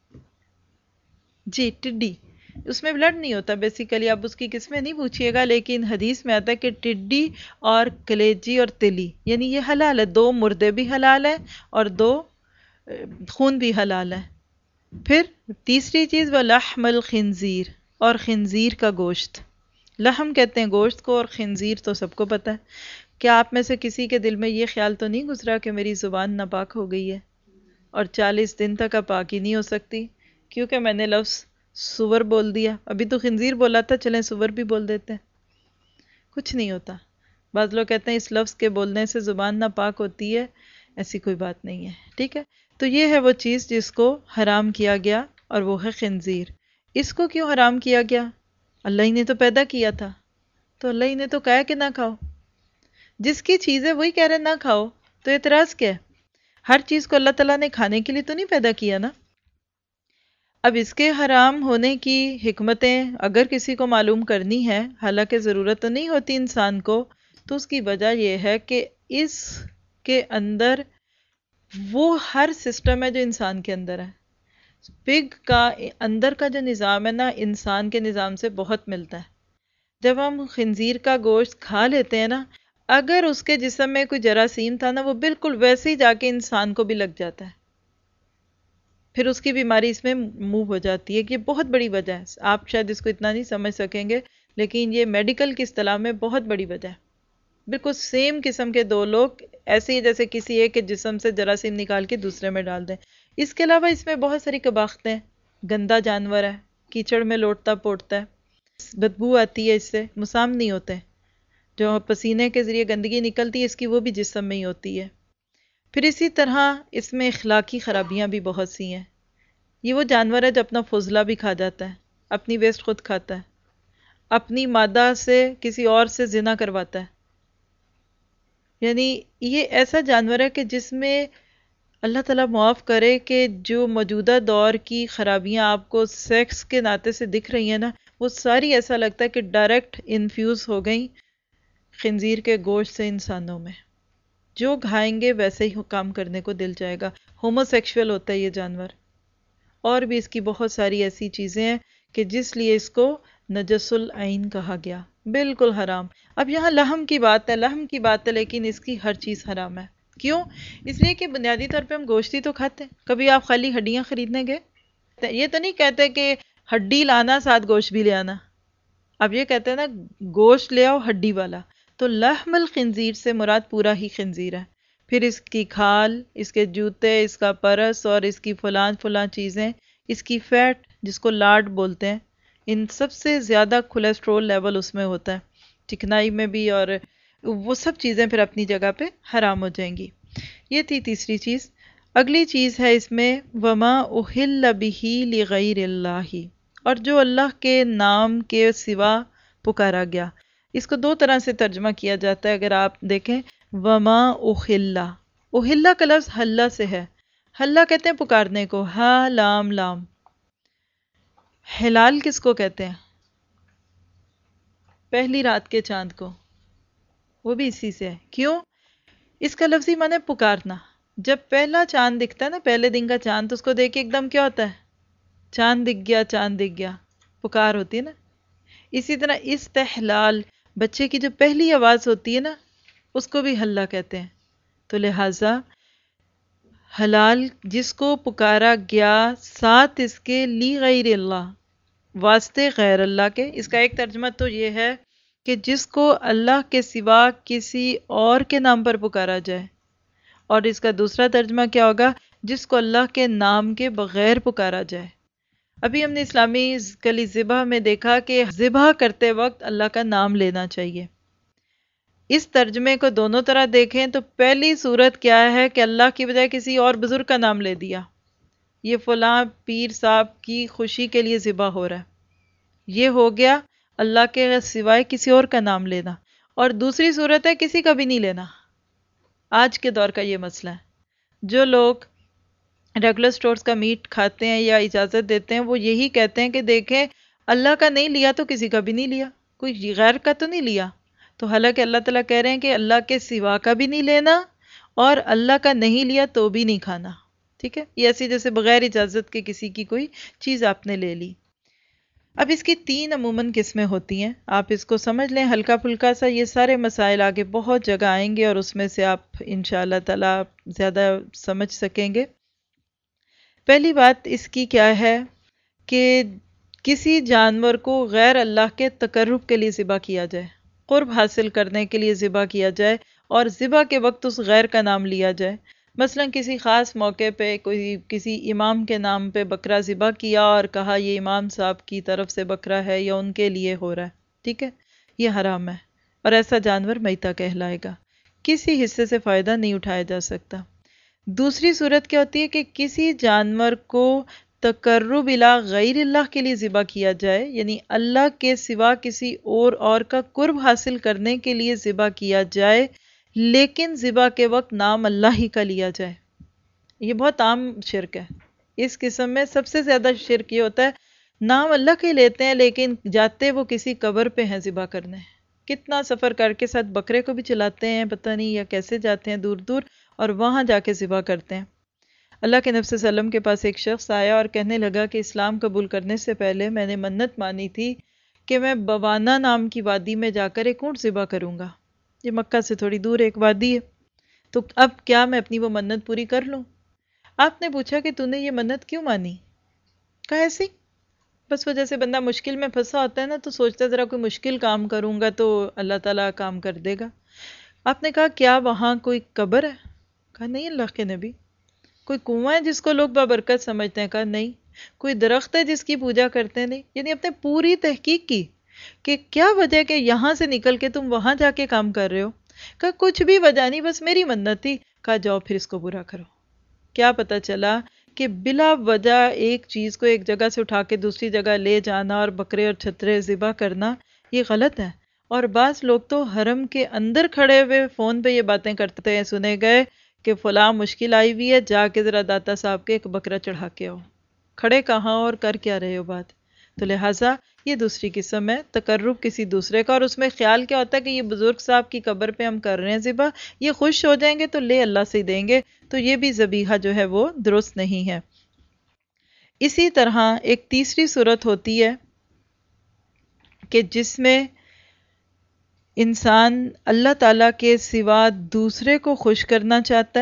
جی ٹڈی، اس میں بلڈ نہیں ہوتا بیسیکلی، آپ اس کی قسمیں نہیں پوچھیے گا، لیکن حدیث میں آتا ہے کہ ٹڈی اور کلیجی اور تلی یعنی یہ حلال ہے. 2 مردے بھی حلال ہے اور 2 خون بھی حلال ہے. پھر تیسری چیز وَلَحْمَ الْخِنْزِيرِ، اور خنزیر کا گوشت. لحم کہتے ہیں گوشت کو اور خنزیر تو سب کو پتہ ہے. کیا آپ میں سے کسی کے دل میں یہ خیال تو نہیں گزرا کہ میری زبان ناپاک ہو گئی ہے اور 40 دن تک پاک ہی نہیں ہو سکتی کیونکہ میں نے لفظ سور بول دیا؟ ابھی تو خنزیر بولا تھا، چلیں سور بھی بول دیتے ہیں. کچھ نہیں ہوتا. بعض لوگ کہتے ہیں اس لفظ کے بولنے سے زبان ناپاک ہوتی ہے، ایسی کوئی بات نہیں ہے. ٹھیک ہے، تو یہ ہے وہ چیز جس کو حرام کیا گیا اور وہ ہے خنزیر. اس کو کیوں حرام کیا گیا؟ اللہ ہی نے تو پیدا کیا تھا، تو اللہ ہی نے تو کہا کہ نہ کھاؤ. جس کی چیز ہے وہی کہہ رہے نہ کھاؤ، تو اعتراض کیا ہے؟ ہر چیز کو اللہ تعالیٰ نے کھانے کے لیے تو نہیں پیدا کیا نا. اب اس کے حرام ہونے کی حکمتیں اگر کسی کو معلوم کرنی ہے، حالانکہ ضرورت تو نہیں ہوتی انسان کو، تو اس کی وجہ یہ ہے کہ اس کے اندر وہ ہر سسٹم ہے جو انسان کے اندر ہے. پگ کا اندر کا جو نظام ہے نا انسان کے نظام سے بہت ملتا ہے. جب ہم خنزیر کا گوشت کھا لیتے ہیں نا، اگر اس کے جسم میں کوئی جراثیم تھا نا وہ بالکل ویسے ہی جا کے انسان کو بھی لگ جاتا ہے، پھر اس کی بیماری اس میں موو ہو جاتی ہے. کہ یہ بہت بڑی وجہ ہے. آپ شاید اس کو اتنا نہیں سمجھ سکیں گے لیکن یہ میڈیکل کی اصطلاح میں بہت بڑی وجہ ہے. بالکل سیم قسم کے 2 لوگ ایسے ہی جیسے کسی ایک کے جسم سے جراثیم نکال کے دوسرے میں ڈال دیں. اس کے علاوہ اس میں بہت ساری قباختیں ہیں. گندا جانور ہے، کیچڑ میں لوٹتا پوٹتا ہے، بدبو آتی ہے، اس سے مسام نہیں ہوتے. جو پسینے کے ذریعے گندگی نکلتی ہے اس کی وہ بھی جسم میں ہی ہوتی ہے. پھر اسی طرح اس میں اخلاقی خرابیاں بھی بہت سی ہیں. یہ وہ جانور ہے جو اپنا فضلہ بھی کھا جاتا ہے، اپنی ویسٹ خود کھاتا ہے، اپنی مادہ سے کسی اور سے زنا کرواتا ہے. یعنی یہ ایسا جانور ہے کہ جس میں اللہ تعالیٰ معاف کرے کہ جو موجودہ دور کی خرابیاں آپ کو سیکس کے ناطے سے دکھ رہی ہیں نا، وہ ساری ایسا لگتا ہے کہ ڈائریکٹ انفیوز ہو گئیں خنزیر کے گوشت سے انسانوں میں. جو کھائیں گے ویسے ہی کام کرنے کو دل جائے گا. ہومو سیکشول ہوتا ہے یہ جانور. اور بھی اس کی بہت ساری ایسی چیزیں ہیں کہ جس لیے اس کو نجس العین کہا گیا، بالکل حرام. اب یہاں لحم کی بات ہے، لحم کی بات ہے، لیکن اس کی ہر چیز حرام ہے. کیوں؟ اس لیے کہ بنیادی طور پہ ہم گوشت ہی تو کھاتے ہیں. کبھی آپ خالی ہڈیاں خریدنے گئے؟ یہ تو نہیں کہتے کہ ہڈی لانا ساتھ گوشت بھی لے آنا. اب یہ کہتے ہیں نا گوشت لے آؤ ہڈی والا. تو لحم الخنزیر سے مراد پورا ہی خنزیر ہے. پھر اس کی کھال، اس کے جوتے، اس کا پرس اور اس کی فلاں چیزیں، اس کی فیٹ جس کو لاڈ بولتے ہیں، ان سب سے زیادہ کولیسٹرول لیول اس میں ہوتا ہے. چکنائی میں بھی، اور وہ سب چیزیں پھر اپنی جگہ پہ حرام ہو جائیں گی۔ یہ تھی تیسری چیز۔ اگلی چیز ہے اس میں وما احل بہ لغیر اللہ، اور جو اللہ کے نام کے سوا پکارا گیا۔ اس کو دو طرح سے ترجمہ کیا جاتا ہے، اگر آپ دیکھیں وما احل، احل کا لفظ حلہ سے ہے، حلہ کہتے ہیں پکارنے کو، ہا لام لام۔ ہلال کس کو کہتے ہیں؟ پہلی رات کے چاند کو، وہ بھی اسی سے ہے۔ کیوں؟ اس کا لفظی معنی ہے پکارنا۔ جب پہلا چاند دکھتا ہے نا، پہلے دن کا چاند، تو اس کو دیکھ کے ایک دم کیا ہوتا ہے؟ چاند دکھ گیا، چاند دکھ گیا، پکار ہوتی ہے نا۔ اسی طرح استحلال، بچے کی جو پہلی آواز ہوتی ہے نا، اس کو بھی حلہ کہتے ہیں۔ تو لہٰذا حلال جس کو پکارا گیا ساتھ اس کے لی غیر اللہ، واسطے غیر اللہ کے، اس کا ایک ترجمہ تو یہ ہے کہ جس کو اللہ کے سوا کسی اور کے نام پر پکارا جائے، اور اس کا دوسرا ترجمہ کیا ہوگا؟ جس کو اللہ کے نام کے بغیر پکارا جائے۔ ابھی ہم نے اسلامی کلی ذبح میں دیکھا کہ ذبح کرتے وقت اللہ کا نام لینا چاہیے۔ اس ترجمے کو دونوں طرح دیکھیں تو پہلی صورت کیا ہے کہ اللہ کی بجائے کسی اور بزرگ کا نام لے دیا، یہ فلاں پیر صاحب کی خوشی کے لیے ذبح ہو رہا ہے، یہ ہو گیا اللہ کے سوائے کسی اور کا نام لینا۔ اور دوسری صورت ہے کسی کا بھی نہیں لینا۔ آج کے دور کا یہ مسئلہ ہے، جو لوگ ریگولر سٹورز کا میٹ کھاتے ہیں یا اجازت دیتے ہیں، وہ یہی کہتے ہیں کہ دیکھیں اللہ کا نہیں لیا تو کسی کا بھی نہیں لیا، کوئی غیر کا تو نہیں لیا۔ تو حالانکہ اللہ تعالیٰ کہہ رہے ہیں کہ اللہ کے سوا کا بھی نہیں لینا، اور اللہ کا نہیں لیا تو بھی نہیں کھانا، ٹھیک ہے؟ یہ ایسی جیسے بغیر اجازت کے کسی کی کوئی چیز آپ نے لے لی۔ اب اس کی تین عموماً قسمیں ہوتی ہیں، آپ اس کو سمجھ لیں ہلکا پھلکا سا، یہ سارے مسائل آگے بہت جگہ آئیں گے اور اس میں سے آپ انشاءاللہ تعالیٰ زیادہ سمجھ سکیں گے۔ پہلی بات اس کی کیا ہے کہ کسی جانور کو غیر اللہ کے تقرب کے لیے ذبح کیا جائے، قرب حاصل کرنے کے لیے ذبح کیا جائے، اور ذبح کے وقت اس غیر کا نام لیا جائے۔ مثلا کسی خاص موقع پہ کوئی کسی امام کے نام پہ بکرا ذبح کیا اور کہا یہ امام صاحب کی طرف سے بکرا ہے یا ان کے لیے ہو رہا ہے، ٹھیک ہے؟ یہ حرام ہے، اور ایسا جانور میتہ کہلائے گا، کسی حصے سے فائدہ نہیں اٹھایا جا سکتا۔ دوسری صورت کیا ہوتی ہے کہ کسی جانور کو تقرب الی غیر اللہ کے لیے ذبح کیا جائے، یعنی اللہ کے سوا کسی اور کا قرب حاصل کرنے کے لیے ذبح کیا جائے، لیکن ذبح کے وقت نام اللہ ہی کا لیا جائے۔ یہ بہت عام شرک ہے۔ اس قسم میں سب سے زیادہ شرک یہ ہوتا ہے، نام اللہ کے لیتے ہیں لیکن جاتے وہ کسی قبر پہ ہیں ذبح کرنے۔ کتنا سفر کر کے ساتھ بکرے کو بھی چلاتے ہیں، پتہ نہیں یا کیسے جاتے ہیں دور دور، اور وہاں جا کے ذبح کرتے ہیں۔ اللہ کے نبی صلی اللہ علیہ وسلم کے پاس ایک شخص آیا اور کہنے لگا کہ اسلام قبول کرنے سے پہلے میں نے منت مانی تھی کہ میں بوانہ نام کی وادی میں جا کر ایک اونٹ ذبح کروں گا۔ یہ مکہ سے تھوڑی دور ایک وادی ہے، تو اب کیا میں اپنی وہ منت پوری کر لوں؟ آپ نے پوچھا کہ تو نے یہ منت کیوں مانی؟ کہا ایسی، بس وہ جیسے بندہ مشکل میں پھنسا ہوتا ہے نا، تو سوچتا ہے ذرا کوئی مشکل کام کروں گا تو اللہ تعالیٰ کام کر دے گا۔ آپ نے کہا کیا وہاں کوئی قبر ہے؟ کہا نہیں اللہ کے نبی۔ کوئی کنواں ہے جس کو لوگ بابرکت سمجھتے ہیں؟ کہا نہیں۔ کوئی درخت ہے جس کی پوجا کرتے ہیں؟ نہیں۔ یعنی اپنے پوری تحقیق کی کہ کیا وجہ ہے کہ یہاں سے نکل کے تم وہاں جا کے کام کر رہے ہو؟ کہا کچھ بھی وجہ نہیں، بس میری منت تھی۔ کہا جاؤ پھر اس کو پورا کرو۔ کیا پتا چلا کہ بلا وجہ ایک چیز کو ایک جگہ سے اٹھا کے دوسری جگہ لے جانا اور بکرے اور چھترے ذبح کرنا یہ غلط ہے۔ اور بعض لوگ تو حرم کے اندر کھڑے ہوئے فون پہ یہ باتیں کرتے ہیں، سنے گئے کہ فلاں مشکل آئی ہوئی ہے، جا کے ذرا داتا صاحب کے ایک بکرا چڑھا کے آؤ۔ کھڑے کہاں اور کر کیا رہے ہو بات؟ تو لہٰذا یہ دوسری قسم ہے، تقرب کسی دوسرے کا، اور اس میں خیال کیا ہوتا ہے کہ یہ بزرگ صاحب کی قبر پہ ہم کر رہے ہیں ذبح، یہ خوش ہو جائیں گے تو لے اللہ سے دیں گے، تو یہ بھی ذبیحہ جو ہے وہ درست نہیں ہے۔ اسی طرح ایک تیسری صورت ہوتی ہے کہ جس میں انسان اللہ تعالیٰ کے سوا دوسرے کو خوش کرنا چاہتا ہے،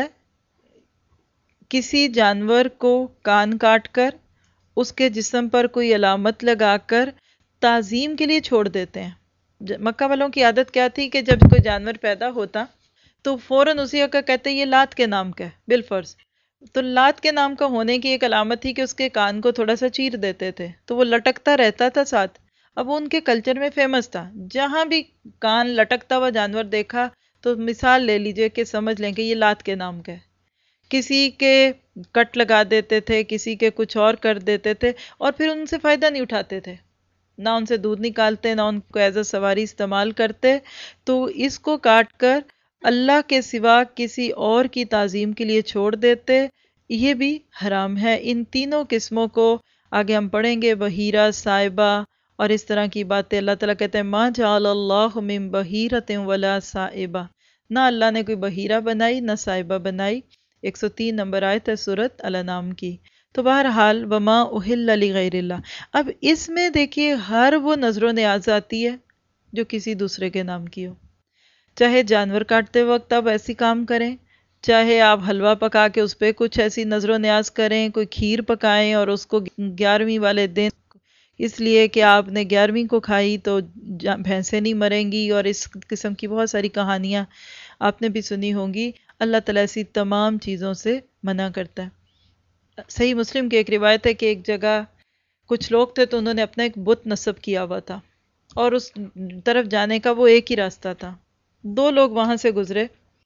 کسی جانور کو کان کاٹ کر اس کے جسم پر کوئی علامت لگا کر تعظیم کے لیے چھوڑ دیتے ہیں۔ مکہ والوں کی عادت کیا تھی کہ جب کوئی جانور پیدا ہوتا تو فوراً اسی کا کہتے یہ لات کے نام کا ہے بالفرض، تو لات کے نام کا ہونے کی ایک علامت تھی کہ اس کے کان کو تھوڑا سا چیر دیتے تھے تو وہ لٹکتا رہتا تھا ساتھ۔ اب ان کے کلچر میں فیمس تھا، جہاں بھی کان لٹکتا ہوا جانور دیکھا تو مثال لے لیجئے کہ سمجھ لیں کہ یہ لات کے نام کا ہے. کسی کے کٹ لگا دیتے تھے، کسی کے کچھ اور کر دیتے تھے، اور پھر ان سے فائدہ نہیں اٹھاتے تھے، نہ ان سے دودھ نکالتے، نہ ان کو ایز اے سواری استعمال کرتے. تو اس کو کاٹ کر اللہ کے سوا کسی اور کی تعظیم کے لیے چھوڑ دیتے، یہ بھی حرام ہے. ان تینوں قسموں کو آگے ہم پڑھیں گے، بحیرہ، سائبہ اور اس طرح کی باتیں. اللہ تعالیٰ کہتے ہیں ما جعل اللہ من بحیرۃ ولا سائبہ، نہ اللہ نے کوئی بحیرہ بنائی نہ سائبہ بنائی. 103 نمبر آیت ہے سورۃ الانعام کی. تو بہرحال وما اہل لغیر اللہ. اب اس میں دیکھیے ہر وہ نظر و نیاز آتی ہے جو کسی دوسرے کے نام کی ہو. چاہے جانور کاٹتے وقت آپ ایسی کام کریں، چاہے آپ حلوہ پکا کے اس پہ کچھ ایسی نظر و نیاز کریں، کوئی کھیر پکائیں اور اس کو 11ویں والے دن اس لیے کہ آپ نے 11ویں کو کھائی تو بھینسیں نہیں مریں گی، اور اس قسم کی بہت ساری کہانیاں آپ نے بھی سنی ہوں گی. اللہ تعالیٰ ایسی تمام چیزوں سے منع کرتا ہے. صحیح مسلم کی ایک روایت ہے کہ ایک جگہ کچھ لوگ تھے تو انہوں نے اپنا ایک بت نصب کیا ہوا تھا، اور اس طرف جانے کا وہ ایک ہی راستہ تھا. 2 لوگ وہاں سے گزرے،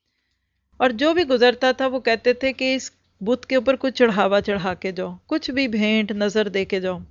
اور جو بھی گزرتا تھا وہ کہتے تھے کہ اس بت کے اوپر کچھ چڑھاوا چڑھا کے جاؤ، کچھ بھی بھینٹ نظر دے کے جاؤ.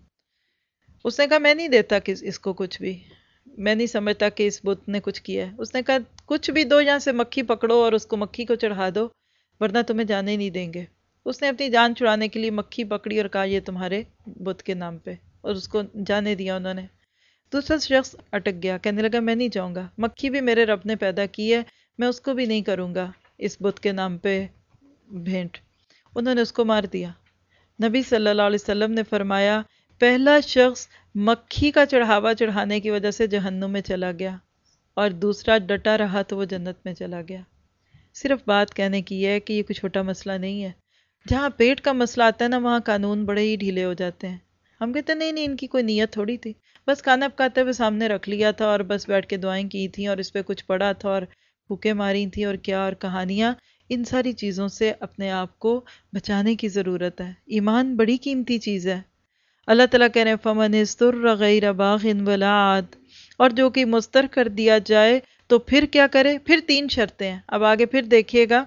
اس نے کہا میں نہیں دیتا کہ اس کو کچھ بھی، میں نہیں سمجھتا کہ اس بت نے کچھ کیا ہے. اس نے کہا کچھ بھی دو، یہاں سے مکھی پکڑو اور اس کو مکھی کو چڑھا دو، ورنہ تمہیں جانے نہیں دیں گے. اس نے اپنی جان چھڑانے کے لیے مکھی پکڑی اور کہا یہ تمہارے بت کے نام پہ، اور اس کو جانے دیا انہوں نے. دوسرا شخص اٹک گیا، کہنے لگا میں نہیں جاؤں گا، مکھی بھی میرے رب نے پیدا کی ہے، میں اس کو بھی نہیں کروں گا اس بت کے نام پہ بھینٹ. انہوں نے اس کو مار دیا. نبی صلی اللہ علیہ وسلم نے فرمایا پہلا شخص مکھی کا چڑھاوا چڑھانے کی وجہ سے جہنم میں چلا گیا، اور دوسرا ڈٹا رہا تو وہ جنت میں چلا گیا. صرف بات کہنے کی ہے کہ یہ کوئی چھوٹا مسئلہ نہیں ہے. جہاں پیٹ کا مسئلہ آتا ہے نا، وہاں قانون بڑے ہی ڈھیلے ہو جاتے ہیں. ہم کہتے ہیں نہیں ان کی کوئی نیت تھوڑی تھی، بس کھانا پکاتے ہوئے سامنے رکھ لیا تھا اور بس بیٹھ کے دعائیں کی تھیں اور اس پہ کچھ پڑھا تھا اور پھوکے ماری تھیں اور کیا اور کہانیاں. ان ساری چیزوں سے اپنے آپ کو بچانے کی ضرورت ہے. ایمان بڑی قیمتی چیز ہے. اللہ تعالیٰ کہہ رہے ہیں فَمَنِ اسْتُرَّ غَيْرَ بَاغٍ وَلَا عَادٍ، اور جو کہ مستر کر دیا جائے تو پھر کیا کرے. پھر 3 شرطیں ہیں. اب آگے پھر دیکھیے گا،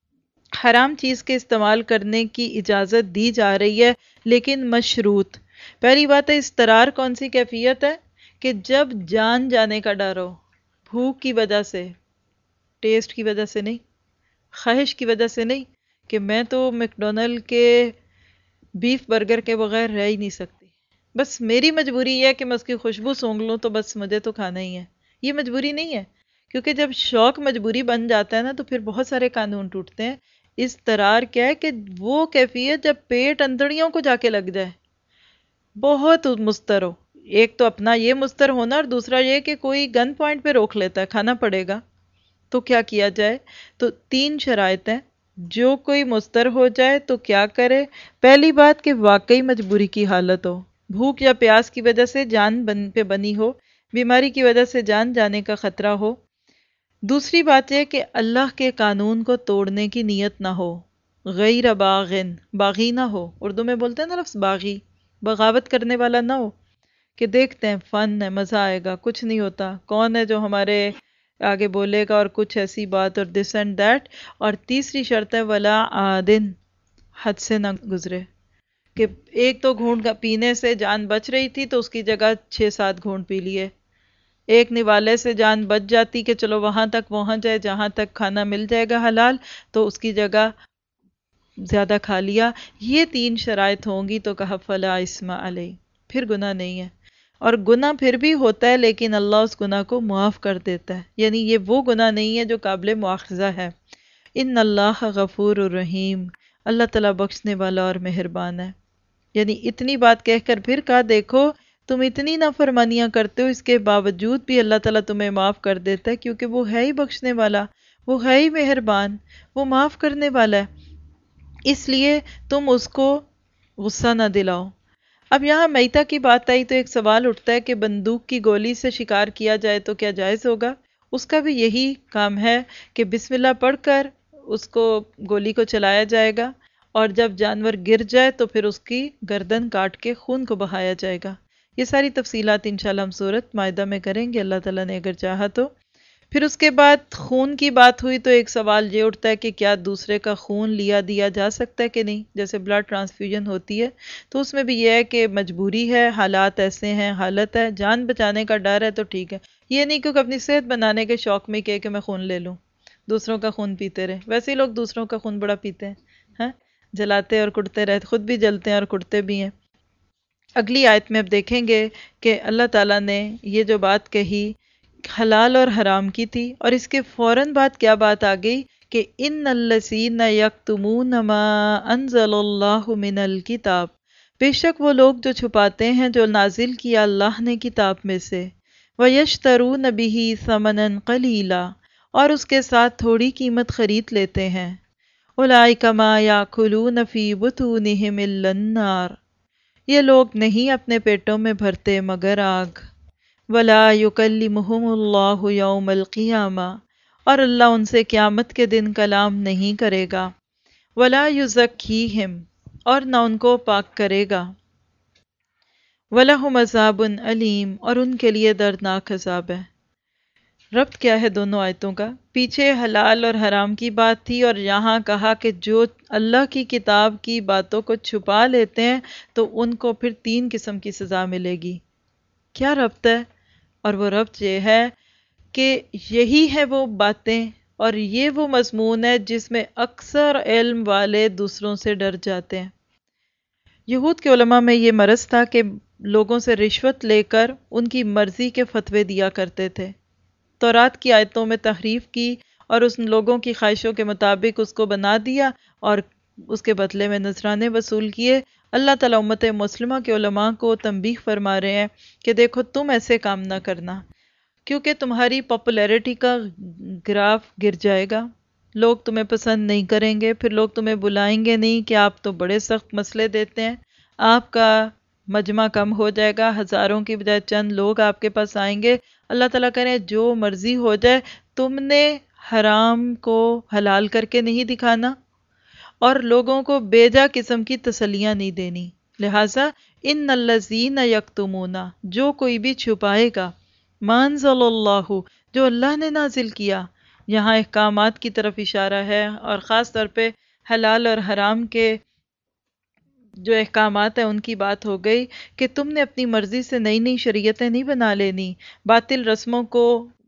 حرام چیز کے استعمال کرنے کی اجازت دی جا رہی ہے لیکن مشروط. پہلی بات ہے استرار کون سی کیفیت ہے کہ جب جان جانے کا ڈر ہو، بھوک کی وجہ سے، ٹیسٹ کی وجہ سے نہیں، خواہش کی وجہ سے نہیں کہ میں تو میکڈونلڈ کے بیف برگر کے بغیر رہ ہی نہیں سکتی، بس میری مجبوری یہ ہے کہ میں اس کی خوشبو سونگھ لوں تو بس مجھے تو کھانا ہی ہے. یہ مجبوری نہیں ہے، کیونکہ جب شوق مجبوری بن جاتا ہے نا تو پھر بہت سارے قانون ٹوٹتے ہیں. استرار کیا ہے کہ وہ کیفیت جب پیٹ اندڑیوں کو جا کے لگ جائے، بہت مستر ہو. ایک تو اپنا یہ مستر ہونا، اور دوسرا یہ کہ کوئی گن پوائنٹ پہ روک لیتا ہے کھانا پڑے گا، تو کیا کیا جائے. تو 3 شرائط ہیں. جو کوئی مستر ہو جائے تو کیا کرے. پہلی بات کہ واقعی مجبوری کی حالت ہو، بھوک یا پیاس کی وجہ سے جان پہ بنی ہو، بیماری کی وجہ سے جان جانے کا خطرہ ہو. دوسری بات یہ کہ اللہ کے قانون کو توڑنے کی نیت نہ ہو، غیر باغن، باغی نہ ہو. اردو میں بولتے ہیں نا لفظ باغی، بغاوت کرنے والا نہ ہو کہ دیکھتے ہیں فن ہے مزہ آئے گا، کچھ نہیں ہوتا، کون ہے جو ہمارے آگے بولے گا، اور کچھ ایسی بات اور دس اینڈ دیٹ. اور تیسری شرط ہے ولا عادن، حد سے نہ گزرے کہ ایک تو گھونٹ پینے سے جان بچ رہی تھی تو اس کی جگہ 6-7 گھونٹ پی لیے. ایک نوالے سے جان بچ جاتی کہ چلو وہاں تک پہنچ جائے جہاں تک کھانا مل جائے گا حلال، تو اس کی جگہ زیادہ کھا لیا. یہ 3 شرائط ہوں گی تو کہا فلا اسم علیہ، پھر گناہ نہیں ہے. اور گناہ پھر بھی ہوتا ہے لیکن اللہ اس گناہ کو معاف کر دیتا ہے، یعنی یہ وہ گناہ نہیں ہے جو قابل مواخذہ ہے. ان اللہ غفور الرحیم، اللہ تعالیٰ بخشنے والا اور مہربان ہے. یعنی اتنی بات کہہ کر پھر کہا دیکھو تم اتنی نافرمانیاں کرتے ہو، اس کے باوجود بھی اللہ تعالیٰ تمہیں معاف کر دیتا ہے، کیونکہ وہ ہے ہی بخشنے والا، وہ ہے ہی مہربان، وہ معاف کرنے والا ہے. اس لیے تم اس کو غصہ نہ دلاؤ. اب یہاں میتہ کی بات آئی تو ایک سوال اٹھتا ہے کہ بندوق کی گولی سے شکار کیا جائے تو کیا جائز ہوگا؟ اس کا بھی یہی کام ہے کہ بسم اللہ پڑھ کر اس کو گولی کو چلایا جائے گا، اور جب جانور گر جائے تو پھر اس کی گردن کاٹ کے خون کو بہایا جائے گا. یہ ساری تفصیلات انشاءاللہ ہم سورۃ مائدہ میں کریں گے اللہ تعالیٰ نے اگر چاہا تو۔ پھر اس کے بعد خون کی بات ہوئی تو ایک سوال یہ اٹھتا ہے کہ کیا دوسرے کا خون دیا جا سکتا ہے کہ نہیں، جیسے بلڈ ٹرانسفیوژن ہوتی ہے تو اس میں بھی یہ ہے کہ مجبوری ہے، حالات ایسے ہیں، حالت ہے، جان بچانے کا ڈر ہے تو ٹھیک ہے، یہ نہیں کیونکہ اپنی صحت بنانے کے شوق میں کہ میں خون لے لوں، دوسروں کا خون پیتے رہے، ویسے ہی لوگ دوسروں کا خون بڑا پیتے ہیں، جلاتے اور کٹتے رہتے، خود بھی جلتے ہیں اور کٹتے بھی ہیں۔ اگلی آیت میں اب دیکھیں گے کہ اللہ تعالیٰ نے یہ جو بات کہی حلال اور حرام کی تھی، اور اس کے فوراً بعد کیا بات آ گئی کہ ان الذین یکتمون ما انزل اللہ من الکتاب، بے شک وہ لوگ جو چھپاتے ہیں جو نازل کیا اللہ نے کتاب میں سے، ویشترون بہ ثمنا قلیلا، اور اس کے ساتھ تھوڑی قیمت خرید لیتے ہیں، اولئک ما یاکلون فی بطونہم الا النار، یہ لوگ نہیں اپنے پیٹوں میں بھرتے مگر آگ، ولا یکلمہم اللہ یوم القیامہ، اور اللہ ان سے قیامت کے دن کلام نہیں کرے گا، ولا یزکیہم، اور نہ ان کو پاک کرے گا، وَلَهُمْ عَذَابٌ علیم، اور ان کے لیے دردناک عذاب ہے۔ ربط کیا ہے دونوں آیتوں کا؟ پیچھے حلال اور حرام کی بات تھی اور یہاں کہا کہ جو اللہ کی کتاب کی باتوں کو چھپا لیتے ہیں تو ان کو پھر 3 قسم کی سزا ملے گی۔ کیا ربط ہے؟ اور وہ ربط یہ ہے کہ یہی ہے وہ باتیں اور یہ وہ مضمون ہے جس میں اکثر علم والے دوسروں سے ڈر جاتے ہیں۔ یہود کے علماء میں یہ مرض تھا کہ لوگوں سے رشوت لے کر ان کی مرضی کے فتوے دیا کرتے تھے، تورات کی آیتوں میں تحریف کی اور اس لوگوں کی خواہشوں کے مطابق اس کو بنا دیا اور اس کے بدلے میں نذرانے وصول کیے۔ اللہ تعالیٰ امت مسلمہ کے علماء کو تنبیہ فرما رہے ہیں کہ دیکھو تم ایسے کام نہ کرنا، کیونکہ تمہاری پاپولیرٹی کا گراف گر جائے گا، لوگ تمہیں پسند نہیں کریں گے، پھر لوگ تمہیں بلائیں گے نہیں کہ آپ تو بڑے سخت مسئلے دیتے ہیں، آپ کا مجمع کم ہو جائے گا، ہزاروں کی بجائے چند لوگ آپ کے پاس آئیں گے۔ اللہ تعالیٰ کہہ رہے ہیں جو مرضی ہو جائے، تم نے حرام کو حلال کر کے نہیں دکھانا اور لوگوں کو بیجا قسم کی تسلیاں نہیں دینی، لہٰذا ان الذین یکتمون، جو کوئی بھی چھپائے گا، ما انزل اللہ، جو اللہ نے نازل کیا، یہاں احکامات کی طرف اشارہ ہے اور خاص طور پہ حلال اور حرام کے جو احکامات ہیں ان کی بات ہو گئی کہ تم نے اپنی مرضی سے نئی نئی شریعتیں نہیں بنا لینی، باطل رسموں کو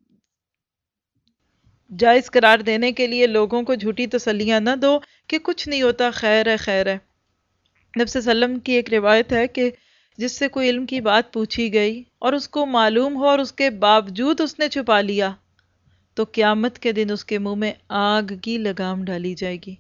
جائز قرار دینے کے لیے لوگوں کو جھوٹی تسلیاں نہ دو کہ کچھ نہیں ہوتا، خیر ہے خیر ہے۔ نبی صلی اللہ علیہ وسلم کی ایک روایت ہے کہ جس سے کوئی علم کی بات پوچھی گئی اور اس کو معلوم ہو اور اس کے باوجود اس نے چھپا لیا تو قیامت کے دن اس کے منہ میں آگ کی لگام ڈالی جائے گی۔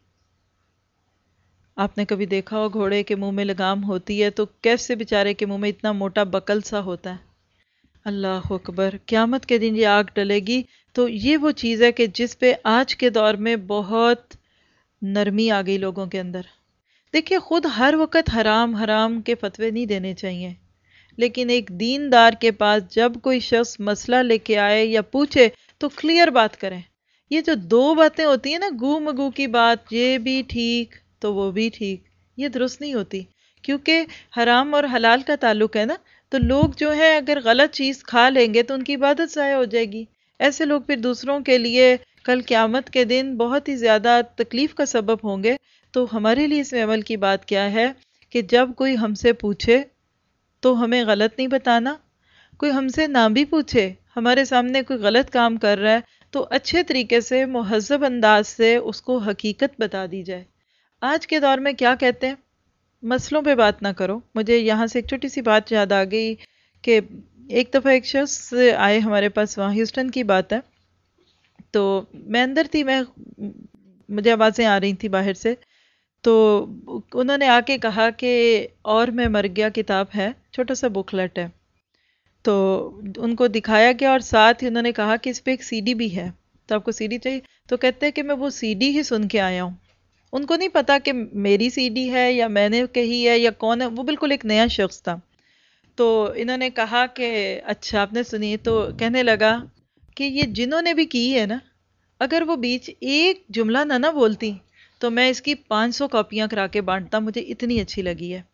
آپ نے کبھی دیکھا ہو گھوڑے کے منہ میں لگام ہوتی ہے تو کیسے بیچارے کے منہ میں اتنا موٹا بکل سا ہوتا ہے؟ اللہ اکبر، قیامت کے دن یہ آگ ڈلے گی۔ تو یہ وہ چیز ہے کہ جس پہ آج کے دور میں بہت نرمی آ گئی لوگوں کے اندر۔ دیکھیے خود ہر وقت حرام حرام کے فتوے نہیں دینے چاہیے، لیکن ایک دیندار کے پاس جب کوئی شخص مسئلہ لے کے آئے یا پوچھے تو کلیئر بات کریں۔ یہ جو 2 باتیں ہوتی ہیں نا، گو مگو کی بات، یہ بھی ٹھیک تو وہ بھی ٹھیک، یہ درست نہیں ہوتی، کیونکہ حرام اور حلال کا تعلق ہے نا، تو لوگ جو ہے اگر غلط چیز کھا لیں گے تو ان کی عبادت ضائع ہو جائے گی۔ ایسے لوگ پھر دوسروں کے لیے کل قیامت کے دن بہت ہی زیادہ تکلیف کا سبب ہوں گے۔ تو ہمارے لیے اس میں عمل کی بات کیا ہے کہ جب کوئی ہم سے پوچھے تو ہمیں غلط نہیں بتانا، کوئی ہم سے نہ بھی پوچھے، ہمارے سامنے کوئی غلط کام کر رہا ہے تو اچھے طریقے سے مہذب انداز سے اس کو حقیقت بتا دی جائے۔ آج کے دور میں کیا کہتے ہیں، مسئلوں پہ بات نہ کرو۔ مجھے یہاں سے ایک چھوٹی سی بات یاد آ گئی کہ ایک دفعہ ایک شخص آئے ہمارے پاس، وہاں ہیوسٹن کی بات ہے، تو میں اندر تھی، مجھے آوازیں آ رہی تھی باہر سے، تو انہوں نے آ کے کہا کہ اور میں مر گیا کتاب ہے، چھوٹا سا بکلٹ ہے، تو ان کو دکھایا گیا اور ساتھ ہی انہوں نے کہا کہ اس پہ ایک سی ڈی بھی ہے، تو آپ کو سی ڈی چاہیے؟ تو کہتے ہیں کہ میں وہ سی ڈی ہی سن کے آیا ہوں۔ ان کو نہیں پتا کہ میری سی ڈی ہے یا میں نے کہی ہے یا کون ہے، وہ بالکل ایک نیا شخص تھا۔ تو انہوں نے کہا کہ اچھا آپ نے سنی؟ تو کہنے لگا کہ یہ جنہوں نے بھی کی ہے نا، اگر وہ بیچ ایک جملہ نہ بولتی تو میں اس کی 500 کاپیاں کرا کے بانٹتا، مجھے اتنی اچھی لگی ہے۔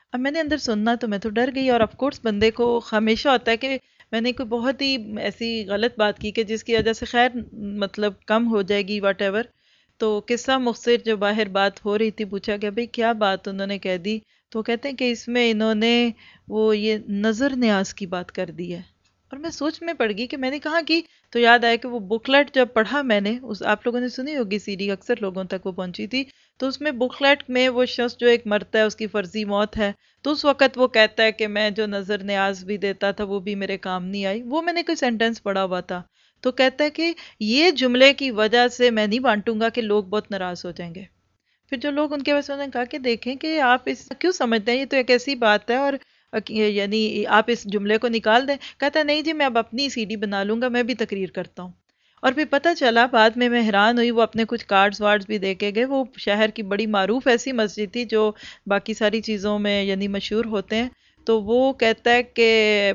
اب میں نے اندر سننا تو میں تو ڈر گئی، اور آف کورس بندے کو ہمیشہ ہوتا ہے کہ میں نے کوئی بہت ہی ایسی غلط بات کی کہ جس کی وجہ سے خیر مطلب کم ہو جائے گی واٹ ایور. تو قصہ مختصر جو باہر بات ہو رہی تھی پوچھا کہ بھئی کیا بات انہوں نے کہہ دی، تو کہتے ہیں کہ اس میں انہوں نے وہ یہ نظر نیاز کی بات کر دی ہے. اور میں سوچ میں پڑ گئی کہ میں نے کہاں کی. تو یاد آیا کہ وہ بکلیٹ جب پڑھا میں نے، اس آپ لوگوں نے سنی ہوگی سی ڈی، اکثر لوگوں تک وہ پہنچی تھی. تو اس میں بکلیٹ میں وہ شخص جو ایک مرتا ہے اس کی فرضی موت ہے، تو اس وقت وہ کہتا ہے کہ میں جو نظر نیاز بھی دیتا تھا وہ بھی میرے کام نہیں آئی. وہ میں نے کوئی سینٹنس پڑھا ہوا تھا، تو کہتا ہے کہ یہ جملے کی وجہ سے میں نہیں بانٹوں گا کہ لوگ بہت ناراض ہو جائیں گے. پھر جو لوگ ان کے پاس انہوں نے کہا کہ دیکھیں کہ آپ اس کیوں سمجھتے ہیں، یہ تو ایک ایسی بات ہے، اور یعنی آپ اس جملے کو نکال دیں. کہتا ہے نہیں جی میں اب اپنی سی ڈی بنا لوں گا، میں بھی تقریر کرتا ہوں. اور پھر پتہ چلا بعد میں حیران ہوئی، وہ اپنے کچھ کارڈز وارڈز بھی دے کے گئے. وہ شہر کی بڑی معروف ایسی مسجد تھی جو باقی ساری چیزوں میں یعنی مشہور ہوتے ہیں. تو وہ کہتا ہے کہ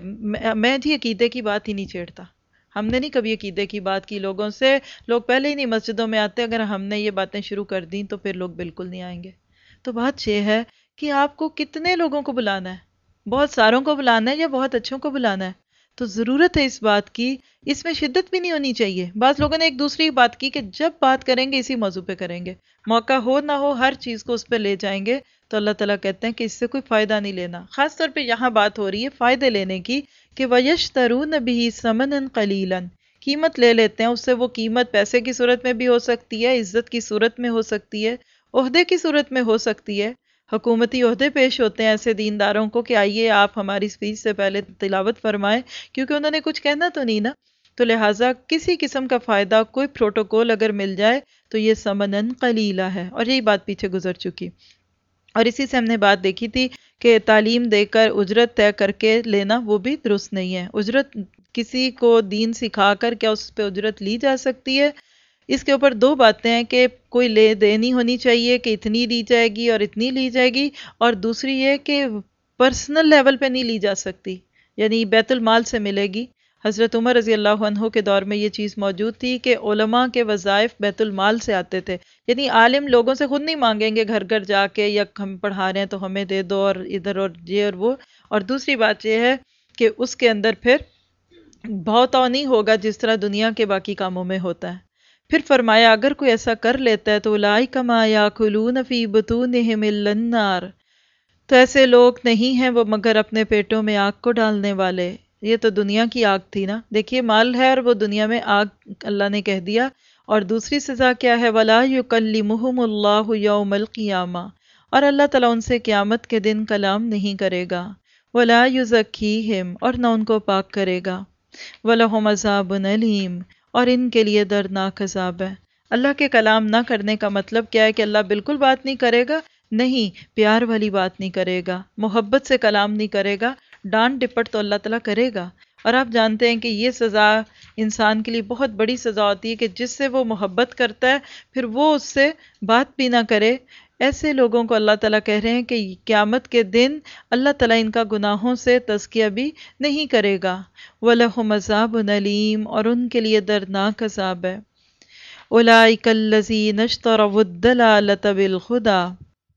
میں جی عقیدے کی بات ہی نہیں چھیڑتا، ہم نے نہیں کبھی عقیدے کی بات کی لوگوں سے. لوگ پہلے ہی نہیں مسجدوں میں آتے، اگر ہم نے یہ باتیں شروع کر دیں تو پھر لوگ بالکل نہیں آئیں گے. تو بات یہ ہے کہ آپ کو کتنے لوگوں کو بلانا ہے، بہت ساروں کو بلانا ہے یا بہت اچھوں کو بلانا ہے. تو ضرورت ہے اس بات کی، اس میں شدت بھی نہیں ہونی چاہیے. بعض لوگوں نے ایک دوسری بات کی کہ جب بات کریں گے اسی موضوع پہ کریں گے، موقع ہو نہ ہو ہر چیز کو اس پہ لے جائیں گے. تو اللہ تعالیٰ کہتے ہیں کہ اس سے کوئی فائدہ نہیں لینا. خاص طور پہ یہاں بات ہو رہی ہے فائدے لینے کی کہ وَيَشْتَرُونَ بِهِ ثَمَنًا قَلِيلًا، قیمت لے لیتے ہیں اس سے. وہ قیمت پیسے کی صورت میں بھی ہو سکتی ہے، عزت کی صورت میں ہو سکتی ہے، عہدے کی صورت میں ہو سکتی ہے. حکومتی عہدے پیش ہوتے ہیں ایسے دینداروں کو کہ آئیے آپ ہماری اسپیچ سے پہلے تلاوت فرمائیں، کیونکہ انہوں نے کچھ کہنا تو نہیں نا. تو لہٰذا کسی قسم کا فائدہ، کوئی پروٹوکول اگر مل جائے تو یہ ثمناً قلیلہ ہے. اور یہی بات پیچھے گزر چکی. اور اسی سے ہم نے بات دیکھی تھی کہ تعلیم دے کر اجرت طے کر کے لینا وہ بھی درست نہیں ہے. اجرت کسی کو دین سکھا کر کیا اس پہ اجرت لی جا سکتی ہے؟ اس کے اوپر دو باتیں ہیں کہ کوئی لے دینی ہونی چاہیے کہ اتنی لی جائے گی اور اتنی لی جائے گی، اور دوسری یہ کہ پرسنل لیول پہ نہیں لی جا سکتی، یعنی بیت المال سے ملے گی. حضرت عمر رضی اللہ عنہ کے دور میں یہ چیز موجود تھی کہ علماء کے وظائف بیت المال سے آتے تھے. یعنی عالم لوگوں سے خود نہیں مانگیں گے گھر گھر جا کے یا ہم پڑھا رہے ہیں تو ہمیں دے دو اور ادھر اور یہ اور وہ. اور دوسری بات یہ ہے کہ اس کے اندر پھر بہت نہیں ہوگا جس طرح دنیا کے باقی کاموں میں ہوتا ہے. پھر فرمایا اگر کوئی ایسا کر لیتا ہے تو اولئک ما یاکلون فی بطونہم الا النار، تو ایسے لوگ نہیں ہیں وہ مگر اپنے پیٹوں میں آگ کو ڈالنے والے. یہ تو دنیا کی آگ تھی نا، دیکھیے مال ہے اور وہ دنیا میں آگ اللہ نے کہہ دیا. اور دوسری سزا کیا ہے؟ وَلَا يُكَلِّمُهُمُ اللَّهُ يَوْمَ الْقِيَامَةِ، اور اللہ تعالیٰ ان سے قیامت کے دن کلام نہیں کرے گا. وَلَا يُزَكِّيهِمْ، اور نہ ان کو پاک کرے گا. وَلَهُمْ عَذَابٌ أَلِيمٌ، اور ان کے لیے دردناک عذاب ہے. اللہ کے کلام نہ کرنے کا مطلب کیا ہے کہ اللہ بالکل بات نہیں کرے گا؟ نہیں، پیار والی بات نہیں کرے گا، محبت سے کلام نہیں کرے گا. ڈانٹ ڈپٹ تو اللہ تعالیٰ کرے گا. اور آپ جانتے ہیں کہ یہ سزا انسان کے لیے بہت بڑی سزا ہوتی ہے کہ جس سے وہ محبت کرتا ہے پھر وہ اس سے بات بھی نہ کرے. ایسے لوگوں کو اللہ تعالیٰ کہہ رہے ہیں کہ قیامت کے دن اللہ تعالیٰ ان کا گناہوں سے تزکیہ بھی نہیں کرے گا. وَلَهُمْ عَذَابٌ أَلِيمٌ، اور ان کے لیے دردناک عذاب ہے. أُولَئِكَ الَّذِينَ اشْتَرَوُا الضَّلَالَةَ بِالْهُدَىٰ،